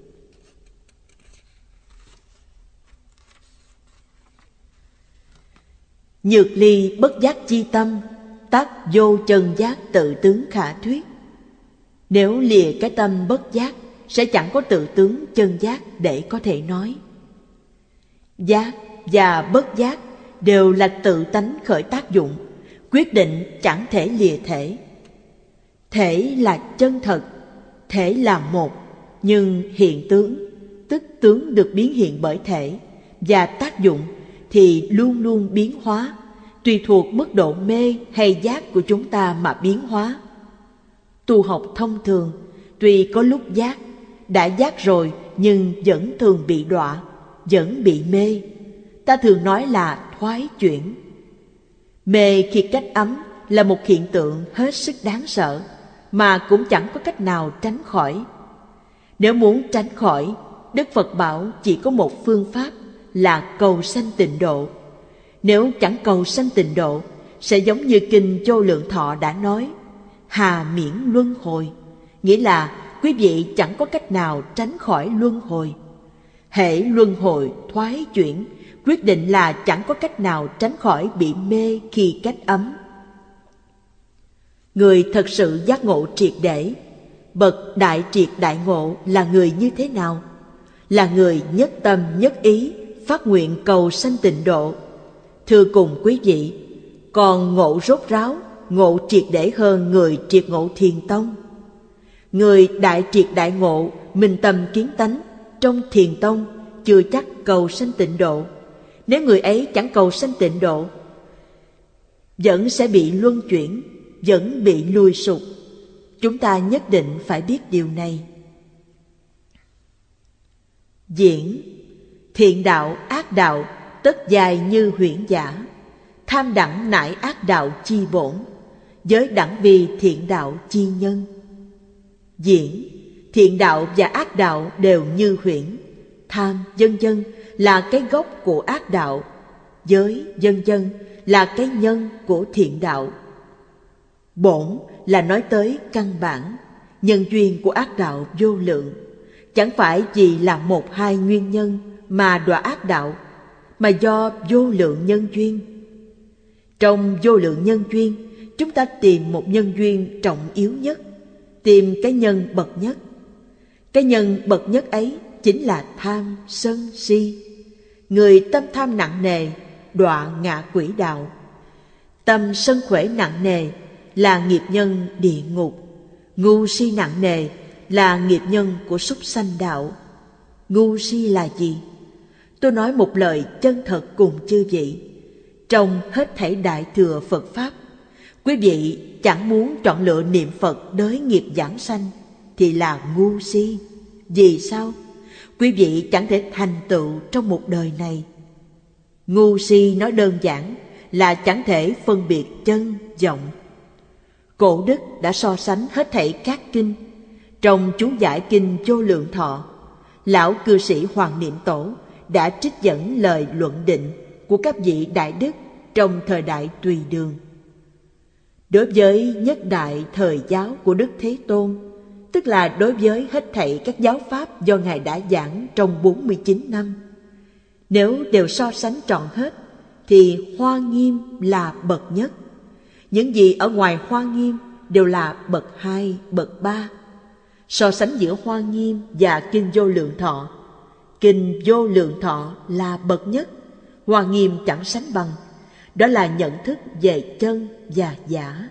Nhược ly bất giác chi tâm, tắc vô chân giác tự tướng khả thuyết. Nếu lìa cái tâm bất giác, sẽ chẳng có tự tướng chân giác để có thể nói. Giác và bất giác đều là tự tánh khởi tác dụng, quyết định chẳng thể lìa thể. Thể là chân thật, thể là một, nhưng hiện tướng, tức tướng được biến hiện bởi thể, và tác dụng thì luôn luôn biến hóa, tùy thuộc mức độ mê hay giác của chúng ta mà biến hóa. Tu học thông thường, tuy có lúc giác, đã giác rồi nhưng vẫn thường bị đọa, vẫn bị mê. Ta thường nói là thoái chuyển. Mê khi cách ấm là một hiện tượng hết sức đáng sợ, mà cũng chẳng có cách nào tránh khỏi. Nếu muốn tránh khỏi, Đức Phật bảo chỉ có một phương pháp là cầu sanh tịnh độ. Nếu chẳng cầu sanh tịnh độ, sẽ giống như Kinh Vô Lượng Thọ đã nói, hà miễn luân hồi, nghĩa là quý vị chẳng có cách nào tránh khỏi luân hồi. Hễ luân hồi thoái chuyển, quyết định là chẳng có cách nào tránh khỏi bị mê khi cách ấm. Người thật sự giác ngộ triệt để, bậc đại triệt đại ngộ là người như thế nào? Là người nhất tâm nhất ý, phát nguyện cầu sanh tịnh độ. Thưa cùng quý vị, còn ngộ rốt ráo, ngộ triệt để hơn người triệt ngộ thiền tông. Người đại triệt đại ngộ, minh tâm kiến tánh, trong thiền tông chưa chắc cầu sanh tịnh độ. Nếu người ấy chẳng cầu sanh tịnh độ, vẫn sẽ bị luân chuyển, vẫn bị lùi sụp. Chúng ta nhất định phải biết điều này. Diễn thiện đạo ác đạo, tất dài như huyễn giả. Tham đẳng nải ác đạo chi bổn, giới đẳng vi thiện đạo chi nhân. Diễn thiện đạo và ác đạo đều như huyễn. Tham vân vân là cái gốc của ác đạo, giới vân vân là cái nhân của thiện đạo. Bổn là nói tới căn bản, nhân duyên của ác đạo vô lượng. Chẳng phải vì là một hai nguyên nhân mà đọa ác đạo, mà do vô lượng nhân duyên. Trong vô lượng nhân duyên, chúng ta tìm một nhân duyên trọng yếu nhất, tìm cái nhân bậc nhất. Cái nhân bậc nhất ấy chính là tham sân si. Người tâm tham nặng nề đọa ngạ quỷ đạo. Tâm sân khỏe nặng nề là nghiệp nhân địa ngục. Ngu si nặng nề là nghiệp nhân của súc sanh đạo. Ngu si là gì? Tôi nói một lời chân thật cùng chư vị. Trong hết thảy đại thừa Phật Pháp, quý vị chẳng muốn chọn lựa niệm Phật đới nghiệp giảng sanh thì là ngu si. Vì sao? Quý vị chẳng thể thành tựu trong một đời này. Ngu si nói đơn giản là chẳng thể phân biệt chân vọng. Cổ đức đã so sánh hết thảy các kinh. Trong chú giải Kinh Vô Lượng Thọ, lão cư sĩ Hoàng Niệm Tổ đã trích dẫn lời luận định của các vị đại đức trong thời đại Tùy Đường. Đối với nhất đại thời giáo của Đức Thế Tôn, tức là đối với hết thảy các giáo pháp do Ngài đã giảng trong bốn mươi chín năm, nếu đều so sánh trọn hết, thì Hoa Nghiêm là bậc nhất. Những gì ở ngoài Hoa Nghiêm đều là bậc hai, bậc ba. So sánh giữa Hoa Nghiêm và Kinh Vô Lượng Thọ, Kinh Vô Lượng Thọ là bậc nhất, Hoa Nghiêm chẳng sánh bằng. Đó là nhận thức về chân và giả.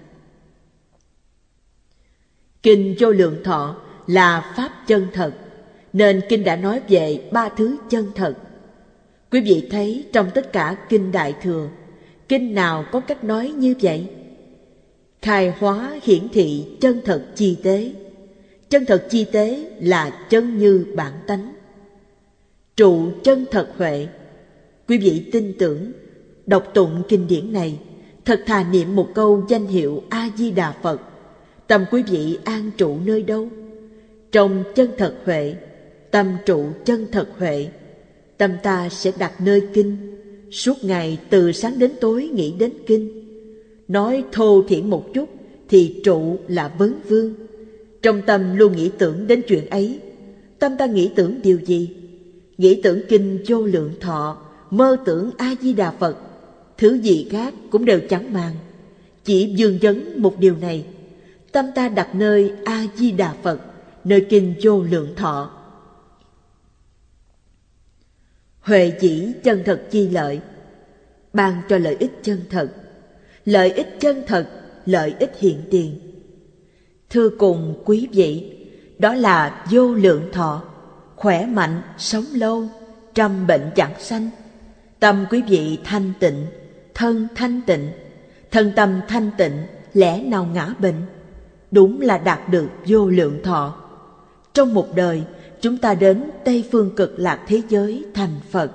Kinh Vô Lượng Thọ là pháp chân thật, nên kinh đã nói về ba thứ chân thật. Quý vị thấy trong tất cả kinh Đại Thừa, kinh nào có cách nói như vậy? Khai hóa hiển thị chân thật chi tế. Chân thật chi tế là chân như bản tánh. Trụ chân thật huệ. Quý vị tin tưởng, đọc tụng kinh điển này, thật thà niệm một câu danh hiệu A-di-đà Phật, tâm quý vị an trụ nơi đâu? Trong chân thật huệ, tâm trụ chân thật huệ, tâm ta sẽ đặt nơi kinh, suốt ngày từ sáng đến tối nghĩ đến kinh. Nói thô thiển một chút thì trụ là vấn vương. Trong tâm luôn nghĩ tưởng đến chuyện ấy. Tâm ta nghĩ tưởng điều gì? Nghĩ tưởng kinh Vô Lượng Thọ, mơ tưởng A-di-đà Phật. Thứ gì khác cũng đều chẳng màng, chỉ vương vấn một điều này. Tâm ta đặt nơi A-di-đà Phật, nơi kinh Vô Lượng Thọ. Huệ dĩ chân thật chi lợi, ban cho lợi ích chân thật. Lợi ích chân thật, lợi ích hiện tiền. Thưa cùng quý vị, đó là vô lượng thọ, khỏe mạnh, sống lâu, trăm bệnh chẳng sanh. Tâm quý vị thanh tịnh, thân thanh tịnh, thân tâm thanh tịnh, lẽ nào ngã bệnh? Đúng là đạt được vô lượng thọ. Trong một đời, chúng ta đến Tây Phương Cực Lạc thế giới thành Phật.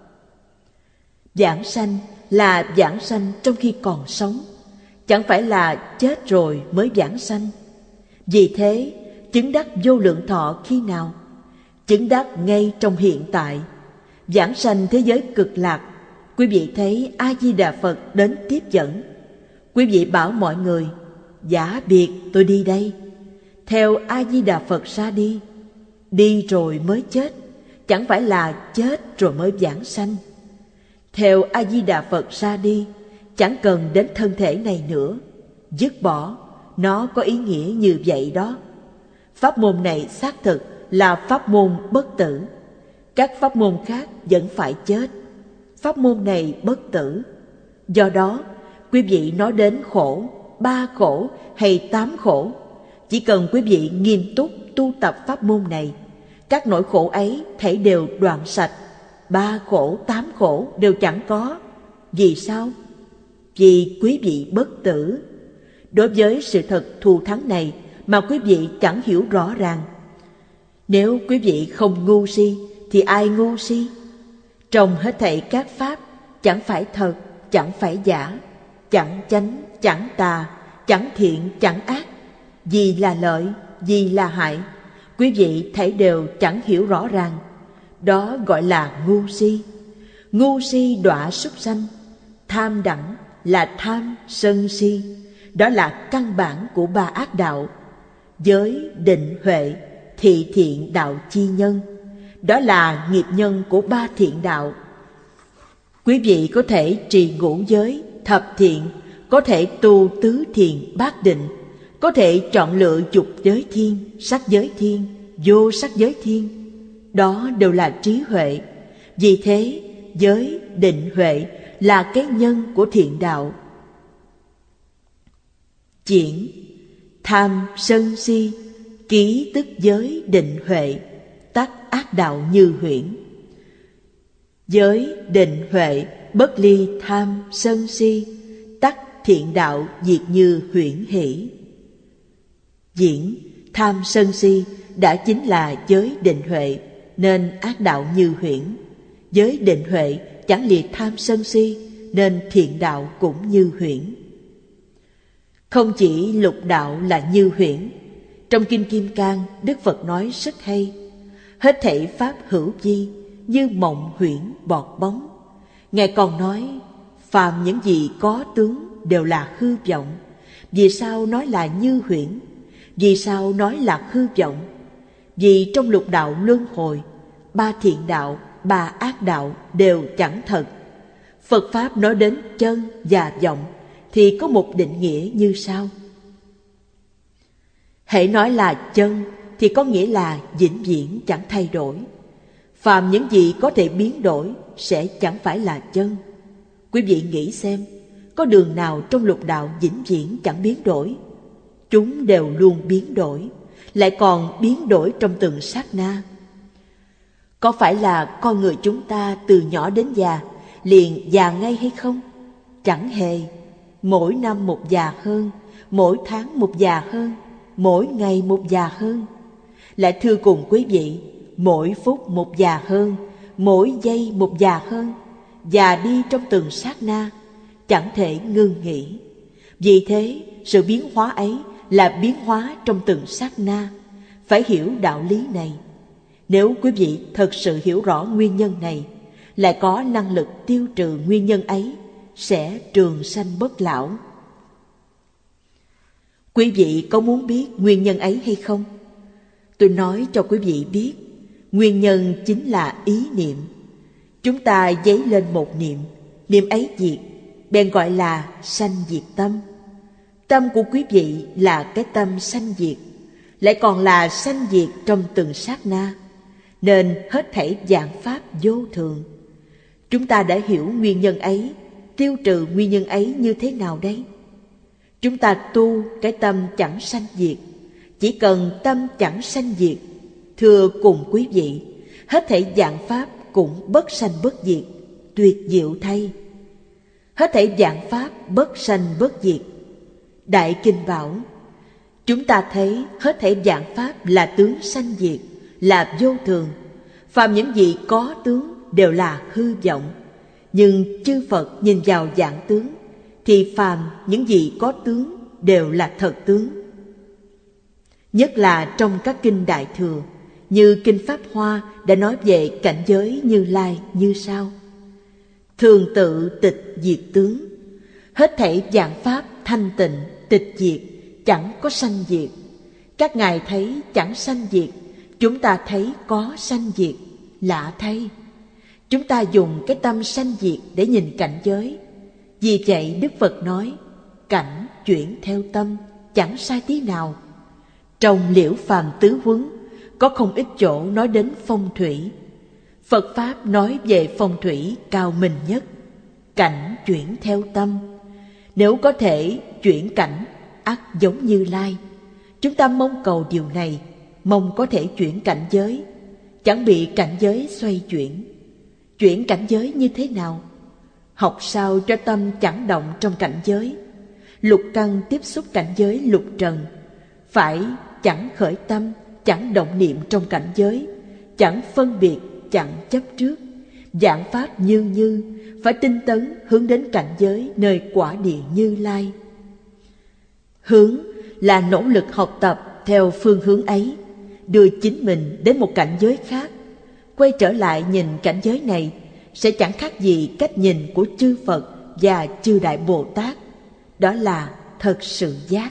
Vãng sanh là vãng sanh trong khi còn sống, chẳng phải là chết rồi mới vãng sanh. Vì thế, chứng đắc vô lượng thọ khi nào? Chứng đắc ngay trong hiện tại. Vãng sanh thế giới Cực Lạc, quý vị thấy A-di-đà Phật đến tiếp dẫn. Quý vị bảo mọi người, giả biệt tôi đi đây. Theo A-di-đà Phật ra đi. Đi rồi mới chết, chẳng phải là chết rồi mới vãng sanh. Theo A-di-đà Phật ra đi, chẳng cần đến thân thể này nữa, dứt bỏ, nó có ý nghĩa như vậy đó. Pháp môn này xác thực là pháp môn bất tử. Các pháp môn khác vẫn phải chết, pháp môn này bất tử. Do đó, quý vị nói đến khổ, ba khổ hay tám khổ, chỉ cần quý vị nghiêm túc tu tập pháp môn này, các nỗi khổ ấy thảy đều đoạn sạch. Ba khổ, tám khổ đều chẳng có. Vì sao? Vì quý vị bất tử. Đối với sự thật thù thắng này mà quý vị chẳng hiểu rõ ràng. Nếu quý vị không ngu si thì ai ngu si? Trong hết thảy các pháp, chẳng phải thật, chẳng phải giả, chẳng chánh, chẳng tà, chẳng thiện, chẳng ác, gì là lợi, gì là hại, quý vị thảy đều chẳng hiểu rõ ràng. Đó gọi là ngu si. Ngu si đọa súc sanh. Tham đẳng là tham sân si, đó là căn bản của ba ác đạo. Giới, định, huệ, thị thiện đạo chi nhân, đó là nghiệp nhân của ba thiện đạo. Quý vị có thể trì ngũ giới, thập thiện, có thể tu tứ thiện, bát định, có thể chọn lựa dục giới thiên, sắc giới thiên, vô sắc giới thiên. Đó đều là trí huệ. Vì thế, giới, định, huệ là cái nhân của thiện đạo. Chuyển tham, sân, si, ký tức giới, định, huệ, tắc ác đạo như huyễn. Giới, định, huệ, bất ly tham, sân, si, tắc thiện đạo diệt như huyễn hỷ. Diễn tham, sân, si đã chính là giới, định, huệ, nên ác đạo như huyễn. Giới, định, huệ chẳng liệt tham, sân, si, nên thiện đạo cũng như huyễn. Không chỉ lục đạo là như huyễn. Trong Kinh Kim Cang, Đức Phật nói rất hay: hết thảy pháp hữu vi, như mộng huyễn bọt bóng. Ngài còn nói, phàm những gì có tướng đều là hư vọng. Vì sao nói là như huyễn? Vì sao nói là hư vọng? Vì trong lục đạo luân hồi, ba thiện đạo, ba ác đạo đều chẳng thật. Phật Pháp nói đến chân và vọng thì có một định nghĩa như sau. Hễ nói là chân thì có nghĩa là vĩnh viễn chẳng thay đổi. Phàm những gì có thể biến đổi sẽ chẳng phải là chân. Quý vị nghĩ xem, có đường nào trong lục đạo vĩnh viễn chẳng biến đổi? Chúng đều luôn biến đổi, lại còn biến đổi trong từng sát na. Có phải là con người chúng ta từ nhỏ đến già liền già ngay hay không? Chẳng hề. Mỗi năm một già hơn, mỗi tháng một già hơn, mỗi ngày một già hơn. Lại thưa cùng quý vị, mỗi phút một già hơn, mỗi giây một già hơn. và đi trong từng sát na, chẳng thể ngưng nghỉ. Vì thế, sự biến hóa ấy là biến hóa trong từng sát na. Phải hiểu đạo lý này. Nếu quý vị thật sự hiểu rõ nguyên nhân này, lại có năng lực tiêu trừ nguyên nhân ấy, sẽ trường sanh bất lão. Quý vị có muốn biết nguyên nhân ấy hay không? Tôi nói cho quý vị biết, nguyên nhân chính là ý niệm. Chúng ta dấy lên một niệm, niệm ấy diệt, bèn gọi là sanh diệt tâm. Tâm của quý vị là cái tâm sanh diệt, lại còn là sanh diệt trong từng sát na, nên hết thảy vạn pháp vô thường. Chúng ta đã hiểu nguyên nhân ấy, tiêu trừ nguyên nhân ấy như thế nào đấy? Chúng ta tu cái tâm chẳng sanh diệt, chỉ cần tâm chẳng sanh diệt. Thưa cùng quý vị, hết thảy vạn pháp cũng bất sanh bất diệt, tuyệt diệu thay. Hết thảy vạn pháp bất sanh bất diệt. Đại Kinh bảo, chúng ta thấy hết thảy vạn pháp là tướng sanh diệt, là vô thường. Phàm những gì có tướng đều là hư vọng. Nhưng chư Phật nhìn vào vạn tướng, thì phàm những gì có tướng đều là thật tướng. Nhất là trong các kinh Đại Thừa, như kinh Pháp Hoa đã nói về cảnh giới Như Lai như sau: thường tự tịch diệt tướng, hết thảy vạn pháp thanh tịnh tịch diệt, chẳng có sanh diệt. Các ngài thấy chẳng sanh diệt, chúng ta thấy có sanh diệt. Lạ thay, chúng ta dùng cái tâm sanh diệt để nhìn cảnh giới. Vì vậy Đức Phật nói, cảnh chuyển theo tâm, chẳng sai tí nào. Trong Liễu Phàm Tứ Huấn có không ít chỗ nói đến phong thủy. Phật Pháp nói về phong thủy cao minh nhất. Cảnh chuyển theo tâm. Nếu có thể chuyển cảnh, ắt giống Như Lai. Chúng ta mong cầu điều này, mong có thể chuyển cảnh giới, chẳng bị cảnh giới xoay chuyển. Chuyển cảnh giới như thế nào? Học sao cho tâm chẳng động trong cảnh giới. Lục căn tiếp xúc cảnh giới lục trần, phải chẳng khởi tâm, chẳng động niệm trong cảnh giới, chẳng phân biệt, chẳng chấp trước. Vạn pháp như như, phải tinh tấn hướng đến cảnh giới nơi quả địa Như Lai. Hướng là nỗ lực học tập theo phương hướng ấy, đưa chính mình đến một cảnh giới khác. Quay trở lại nhìn cảnh giới này sẽ chẳng khác gì cách nhìn của chư Phật và chư Đại Bồ Tát. Đó là thật sự giác.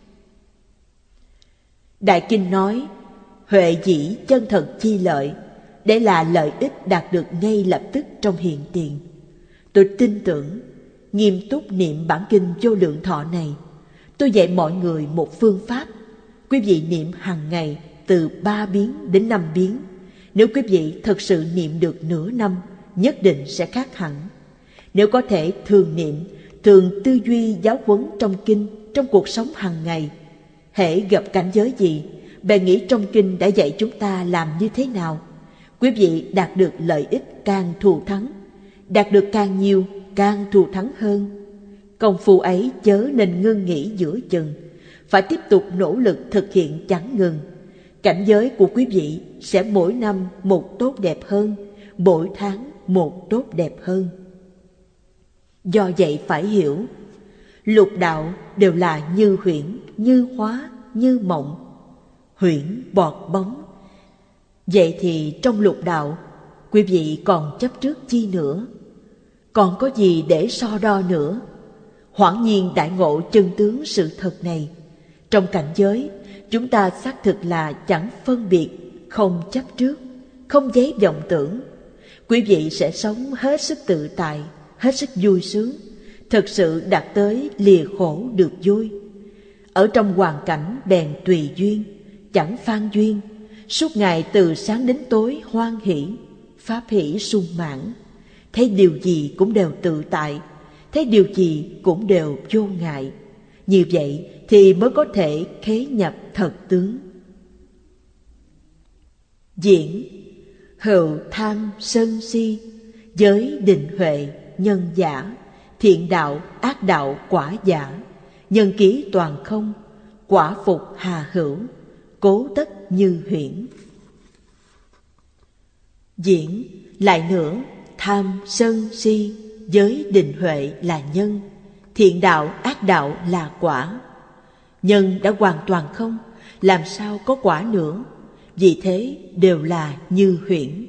Đại Kinh nói, huệ dĩ chân thật chi lợi, để là lợi ích đạt được ngay lập tức trong hiện tiền. Tôi tin tưởng, nghiêm túc niệm bản kinh Vô Lượng Thọ này. Tôi dạy mọi người một phương pháp. Quý vị niệm hàng ngày từ ba biến đến năm biến. Nếu quý vị thật sự niệm được nửa năm, nhất định sẽ khác hẳn. Nếu có thể thường niệm, thường tư duy giáo huấn trong kinh, trong cuộc sống hàng ngày, hễ gặp cảnh giới gì, bèn nghĩ trong kinh đã dạy chúng ta làm như thế nào, quý vị đạt được lợi ích càng thù thắng, đạt được càng nhiều càng thù thắng hơn. Công phu ấy chớ nên ngưng nghỉ giữa chừng, phải tiếp tục nỗ lực thực hiện chẳng ngừng. Cảnh giới của quý vị sẽ mỗi năm một tốt đẹp hơn, mỗi tháng một tốt đẹp hơn. Do vậy phải hiểu, lục đạo đều là như huyễn, như hóa, như mộng. Huyễn bọt bóng. Vậy thì trong lục đạo, quý vị còn chấp trước chi nữa? Còn có gì để so đo nữa? Hoảng nhiên đại ngộ chân tướng sự thật này. Trong cảnh giới, chúng ta xác thực là chẳng phân biệt, không chấp trước, không giấy vọng tưởng. Quý vị sẽ sống hết sức tự tại, hết sức vui sướng, thực sự đạt tới lìa khổ được vui. Ở trong hoàn cảnh bèn tùy duyên, chẳng phan duyên, suốt ngày từ sáng đến tối hoan hỷ, pháp hỷ sung mãn. Thấy điều gì cũng đều tự tại, thấy điều gì cũng đều vô ngại. Như vậy thì mới có thể khế nhập thật tướng. Diễn hữu tham sân si, giới định huệ, nhân giả, thiện đạo, ác đạo, quả giả, nhân ký toàn không, quả phục hà hữu, cố tất như huyễn. Diễn lại nữa, tham, sân, si, giới, định, huệ là nhân, thiện đạo, ác đạo là quả. Nhân đã hoàn toàn không, làm sao có quả nữa? Vì thế đều là như huyễn.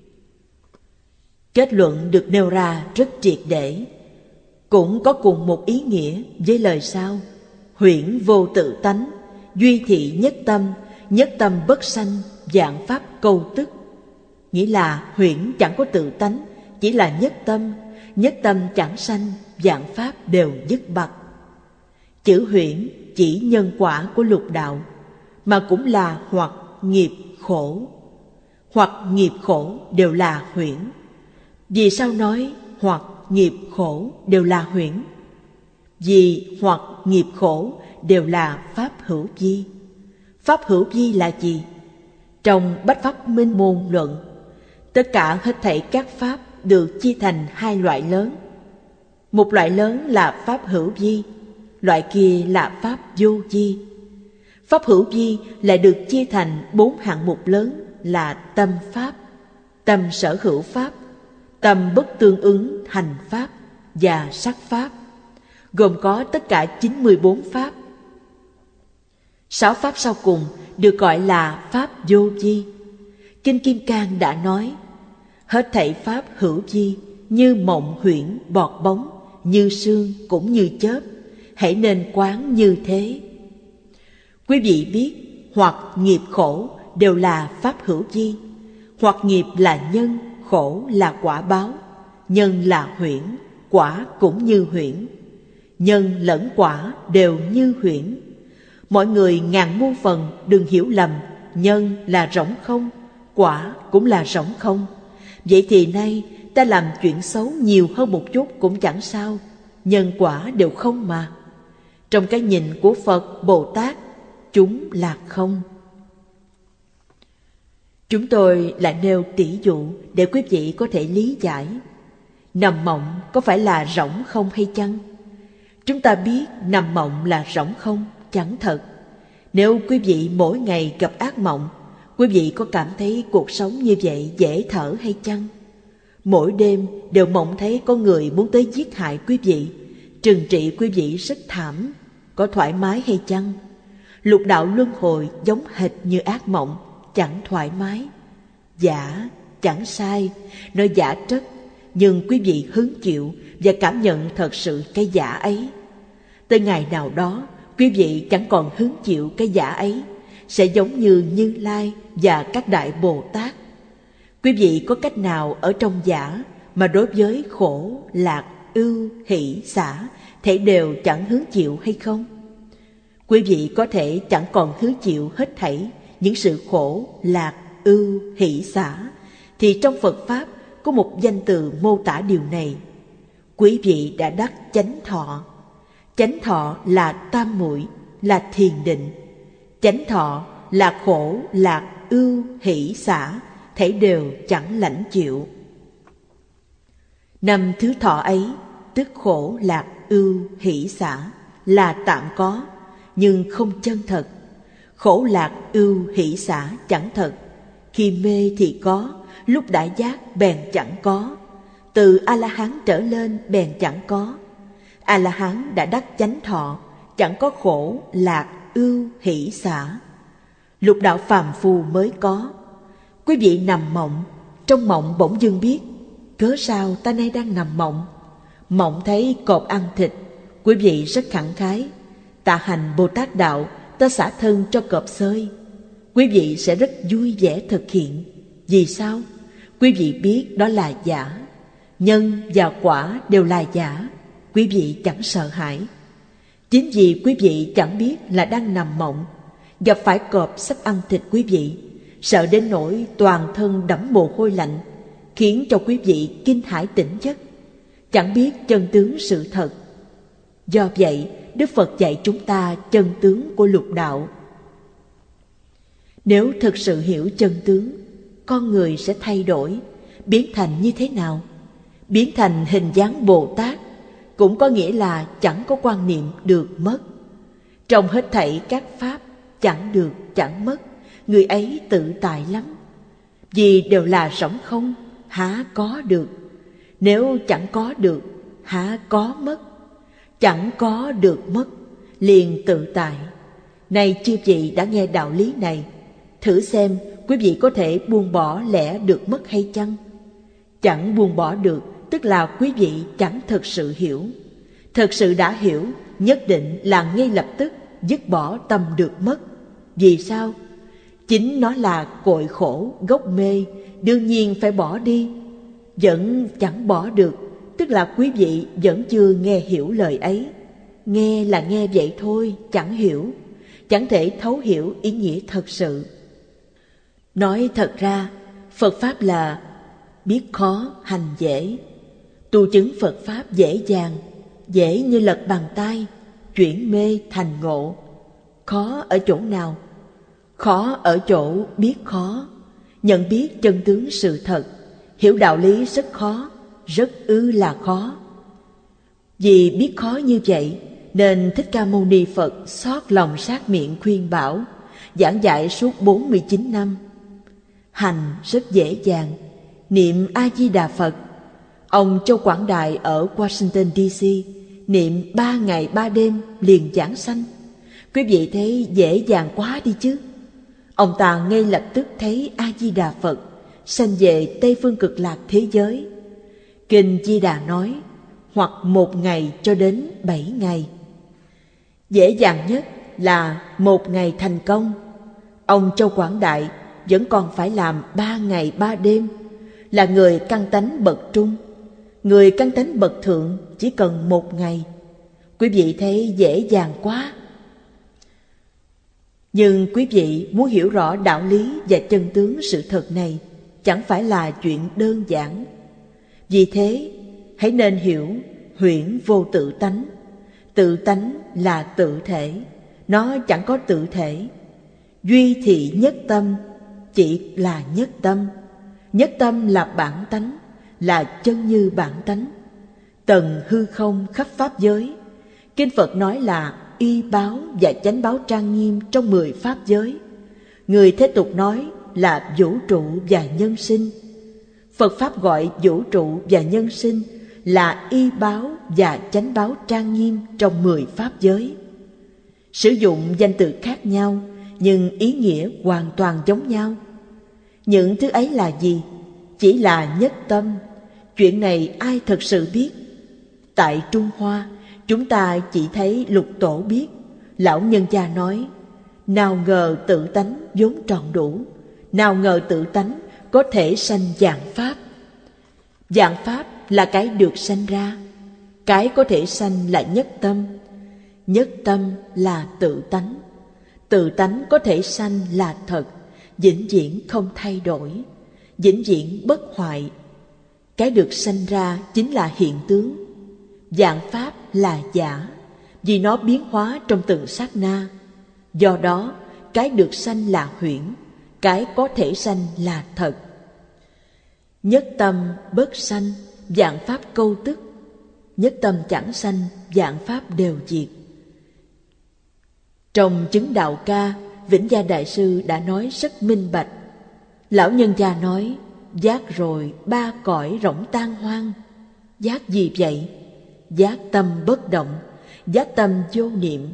Kết luận được nêu ra rất triệt để, cũng có cùng một ý nghĩa với lời sau: huyễn vô tự tánh, duy thị nhất tâm, nhất tâm bất sanh, vạn pháp câu tức. Nghĩa là huyễn chẳng có tự tánh, chỉ là nhất tâm, nhất tâm chẳng sanh, vạn pháp đều dứt bặt. Chữ huyễn chỉ nhân quả của lục đạo, mà cũng là hoặc nghiệp khổ. Hoặc nghiệp khổ đều là huyễn. Vì sao nói hoặc nghiệp khổ đều là huyễn? Vì hoặc nghiệp khổ đều là pháp hữu vi. Pháp hữu vi là gì? Trong Bách Pháp Minh Môn luận, tất cả hết thảy các pháp được chia thành hai loại lớn. Một loại lớn là pháp hữu vi, loại kia là pháp vô vi. Pháp hữu vi lại được chia thành bốn hạng mục lớn là tâm pháp, tâm sở hữu pháp, tâm bất tương ứng hành pháp và sắc pháp, gồm có tất cả chín mươi bốn pháp. Sáu pháp sau cùng được gọi là pháp vô vi. Kinh Kim Cang đã nói: hết thảy pháp hữu vi như mộng huyễn bọt bóng, như sương cũng như chớp, hãy nên quán như thế. Quý vị biết hoặc nghiệp khổ đều là pháp hữu vi, hoặc nghiệp là nhân, khổ là quả báo. Nhân là huyễn, quả cũng như huyễn. Nhân lẫn quả đều như huyễn. Mọi người ngàn muôn phần đừng hiểu lầm, nhân là rỗng không, quả cũng là rỗng không. Vậy thì nay ta làm chuyện xấu nhiều hơn một chút cũng chẳng sao, nhân quả đều không mà. Trong cái nhìn của Phật, Bồ Tát, chúng là không. Chúng tôi lại nêu tỷ dụ để quý vị có thể lý giải. Nằm mộng có phải là rỗng không hay chăng? Chúng ta biết nằm mộng là rỗng không, chẳng thật. Nếu quý vị mỗi ngày gặp ác mộng, quý vị có cảm thấy cuộc sống như vậy dễ thở hay chăng? Mỗi đêm đều mộng thấy có người muốn tới giết hại quý vị, trừng trị quý vị rất thảm, có thoải mái hay chăng? Lục đạo luân hồi giống hệt như ác mộng, chẳng thoải mái. Giả, chẳng sai, nói giả trất, nhưng quý vị hứng chịu và cảm nhận thật sự cái giả ấy. Tới ngày nào đó, quý vị chẳng còn hứng chịu cái giả ấy, sẽ giống như Như Lai và các đại Bồ Tát. Quý vị có cách nào ở trong giả mà đối với khổ, lạc, ưu, hỷ, xả thể đều chẳng hứng chịu hay không? Quý vị có thể chẳng còn hứng chịu hết thảy những sự khổ, lạc, ưu, hỷ, xả, thì trong Phật Pháp có một danh từ mô tả điều này: quý vị đã đắc chánh thọ. Chánh thọ là tam muội, là thiền định. Chánh thọ là khổ, lạc, ưu, hỷ, xả thảy đều chẳng lãnh chịu. Năm thứ thọ ấy, tức khổ, lạc, ưu, hỷ, xả, là tạm có, nhưng không chân thật. Khổ, lạc, ưu, hỷ, xả chẳng thật. Khi mê thì có, lúc đại giác bèn chẳng có. Từ A-la-hán trở lên bèn chẳng có. A-la-hán đã đắc chánh thọ, chẳng có khổ, lạc, ưu, hỷ, xả. Lục đạo phàm phu mới có. Quý vị nằm mộng, trong mộng bỗng dưng biết, cớ sao ta nay đang nằm mộng? Mộng thấy cọp ăn thịt, quý vị rất khẳng khái: tạ hành Bồ Tát đạo, ta xả thân cho cọp xơi. Quý vị sẽ rất vui vẻ thực hiện. Vì sao? Quý vị biết đó là giả. Nhân và quả đều là giả, quý vị chẳng sợ hãi. Chính vì quý vị chẳng biết là đang nằm mộng, gặp phải cọp sắp ăn thịt quý vị, sợ đến nỗi toàn thân đẫm mồ hôi lạnh, khiến cho quý vị kinh hãi tỉnh giấc, chẳng biết chân tướng sự thật. Do vậy, Đức Phật dạy chúng ta chân tướng của lục đạo. Nếu thực sự hiểu chân tướng, con người sẽ thay đổi, biến thành như thế nào? Biến thành hình dáng Bồ Tát, cũng có nghĩa là chẳng có quan niệm được mất. Trong hết thảy các pháp, chẳng được chẳng mất, người ấy tự tại lắm. Vì đều là rỗng không, há có được. Nếu chẳng có được, há có mất? Chẳng có được mất, liền tự tại. Này chư vị đã nghe đạo lý này, thử xem quý vị có thể buông bỏ lẽ được mất hay chăng? Chẳng buông bỏ được, tức là quý vị chẳng thực sự hiểu. Thực sự đã hiểu, nhất định là ngay lập tức dứt bỏ tâm được mất. Vì sao? Chính nó là cội khổ, gốc mê, đương nhiên phải bỏ đi. Vẫn chẳng bỏ được, tức là quý vị vẫn chưa nghe hiểu lời ấy. Nghe là nghe vậy thôi, chẳng hiểu, chẳng thể thấu hiểu ý nghĩa thật sự. Nói thật ra, Phật Pháp là biết khó hành dễ. Tu chứng Phật Pháp dễ dàng, dễ như lật bàn tay, chuyển mê thành ngộ. Khó ở chỗ nào? Khó ở chỗ biết khó, nhận biết chân tướng sự thật, hiểu đạo lý rất khó, rất ư là khó. Vì biết khó như vậy, nên Thích Ca Mâu Ni Phật xót lòng sát miệng khuyên bảo, giảng dạy suốt bốn mươi chín năm. Hành rất dễ dàng, niệm A-di-đà Phật. Ông Châu Quảng Đại ở Washington D C niệm ba ngày ba đêm liền giảng sanh. Quý vị thấy dễ dàng quá đi chứ. Ông ta ngay lập tức thấy A-di-đà Phật, sanh về Tây Phương Cực Lạc thế giới. Kinh Di Đà nói, hoặc một ngày cho đến bảy ngày. Dễ dàng nhất là một ngày thành công. Ông Châu Quảng Đại vẫn còn phải làm ba ngày ba đêm, là người căn tánh bậc trung. Người căn tánh bậc thượng chỉ cần một ngày. Quý vị thấy dễ dàng quá. Nhưng quý vị muốn hiểu rõ đạo lý và chân tướng sự thật này chẳng phải là chuyện đơn giản. Vì thế, hãy nên hiểu huyễn vô tự tánh. Tự tánh là tự thể, nó chẳng có tự thể. Duy thị nhất tâm, chỉ là nhất tâm. Nhất tâm là bản tánh, là chân như bản tánh. Tầng hư không khắp pháp giới. Kinh Phật nói là y báo và chánh báo trang nghiêm trong mười pháp giới. Người thế tục nói là vũ trụ và nhân sinh. Phật Pháp gọi vũ trụ và nhân sinh là y báo và chánh báo trang nghiêm trong mười pháp giới. Sử dụng danh từ khác nhau, nhưng ý nghĩa hoàn toàn giống nhau. Những thứ ấy là gì? Chỉ là nhất tâm. Chuyện này ai thật sự biết? Tại Trung Hoa, chúng ta chỉ thấy Lục Tổ biết. Lão nhân gia nói, nào ngờ tự tánh vốn tròn đủ, nào ngờ tự tánh có thể sanh vạn pháp. Vạn pháp là cái được sanh ra, cái có thể sanh là nhất tâm. Nhất tâm là tự tánh. Tự tánh có thể sanh là thật, vĩnh viễn không thay đổi, vĩnh viễn bất hoại. Cái được sanh ra chính là hiện tướng. Vạn pháp là giả, vì nó biến hóa trong từng sát na. Do đó, cái được sanh là huyễn, cái có thể sanh là thật. Nhất tâm bất sanh, vạn pháp câu tức. Nhất tâm chẳng sanh, vạn pháp đều diệt. Trong chứng đạo ca, Vĩnh Gia Đại Sư đã nói rất minh bạch. Lão nhân gia nói, giác rồi ba cõi rỗng tan hoang. Giác gì vậy? Giác tâm bất động, giác tâm vô niệm.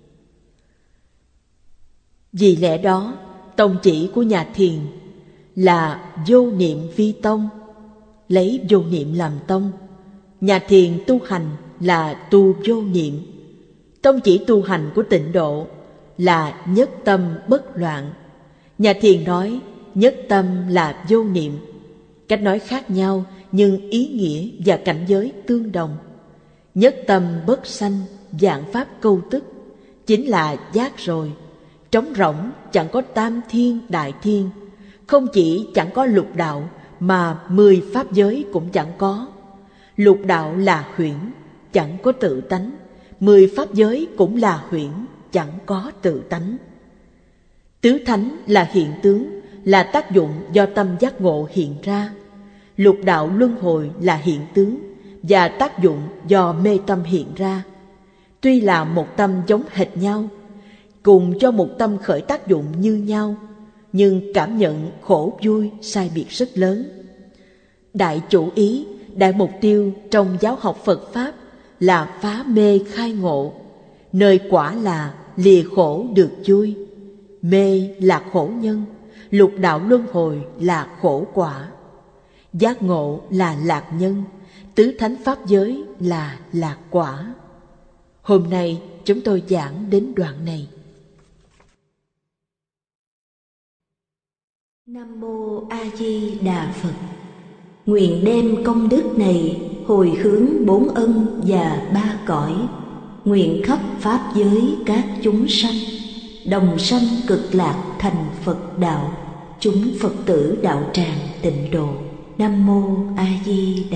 Vì lẽ đó, tông chỉ của nhà thiền là vô niệm vi tông, lấy vô niệm làm tông. Nhà thiền tu hành là tu vô niệm. Tông chỉ tu hành của Tịnh Độ là nhất tâm bất loạn. Nhà thiền nói nhất tâm là vô niệm. Cách nói khác nhau nhưng ý nghĩa và cảnh giới tương đồng. Nhất tâm bất sanh, vạn pháp câu tức, chính là giác rồi. Trống rỗng chẳng có tam thiên đại thiên. Không chỉ chẳng có lục đạo, mà mười pháp giới cũng chẳng có. Lục đạo là huyễn, chẳng có tự tánh. Mười pháp giới cũng là huyễn, chẳng có tự tánh. Tứ thánh là hiện tướng, là tác dụng do tâm giác ngộ hiện ra. Lục đạo luân hồi là hiện tướng và tác dụng do mê tâm hiện ra. Tuy là một tâm giống hệt nhau, cùng cho một tâm khởi tác dụng như nhau, nhưng cảm nhận khổ vui sai biệt rất lớn. Đại chủ ý đại mục tiêu trong giáo học Phật Pháp là phá mê khai ngộ, nơi quả là lìa khổ được vui. Mê là khổ nhân, lục đạo luân hồi là khổ quả. Giác ngộ là lạc nhân, tứ thánh pháp giới là lạc quả. Hôm nay chúng tôi giảng đến đoạn này. Nam Mô A Di Đà Phật. Nguyện đem công đức này hồi hướng bốn ân và ba cõi, nguyện khắp pháp giới các chúng sanh đồng sanh cực lạc thành Phật đạo, chúng Phật tử đạo tràng tịnh độ. Nam Mô A Di Đà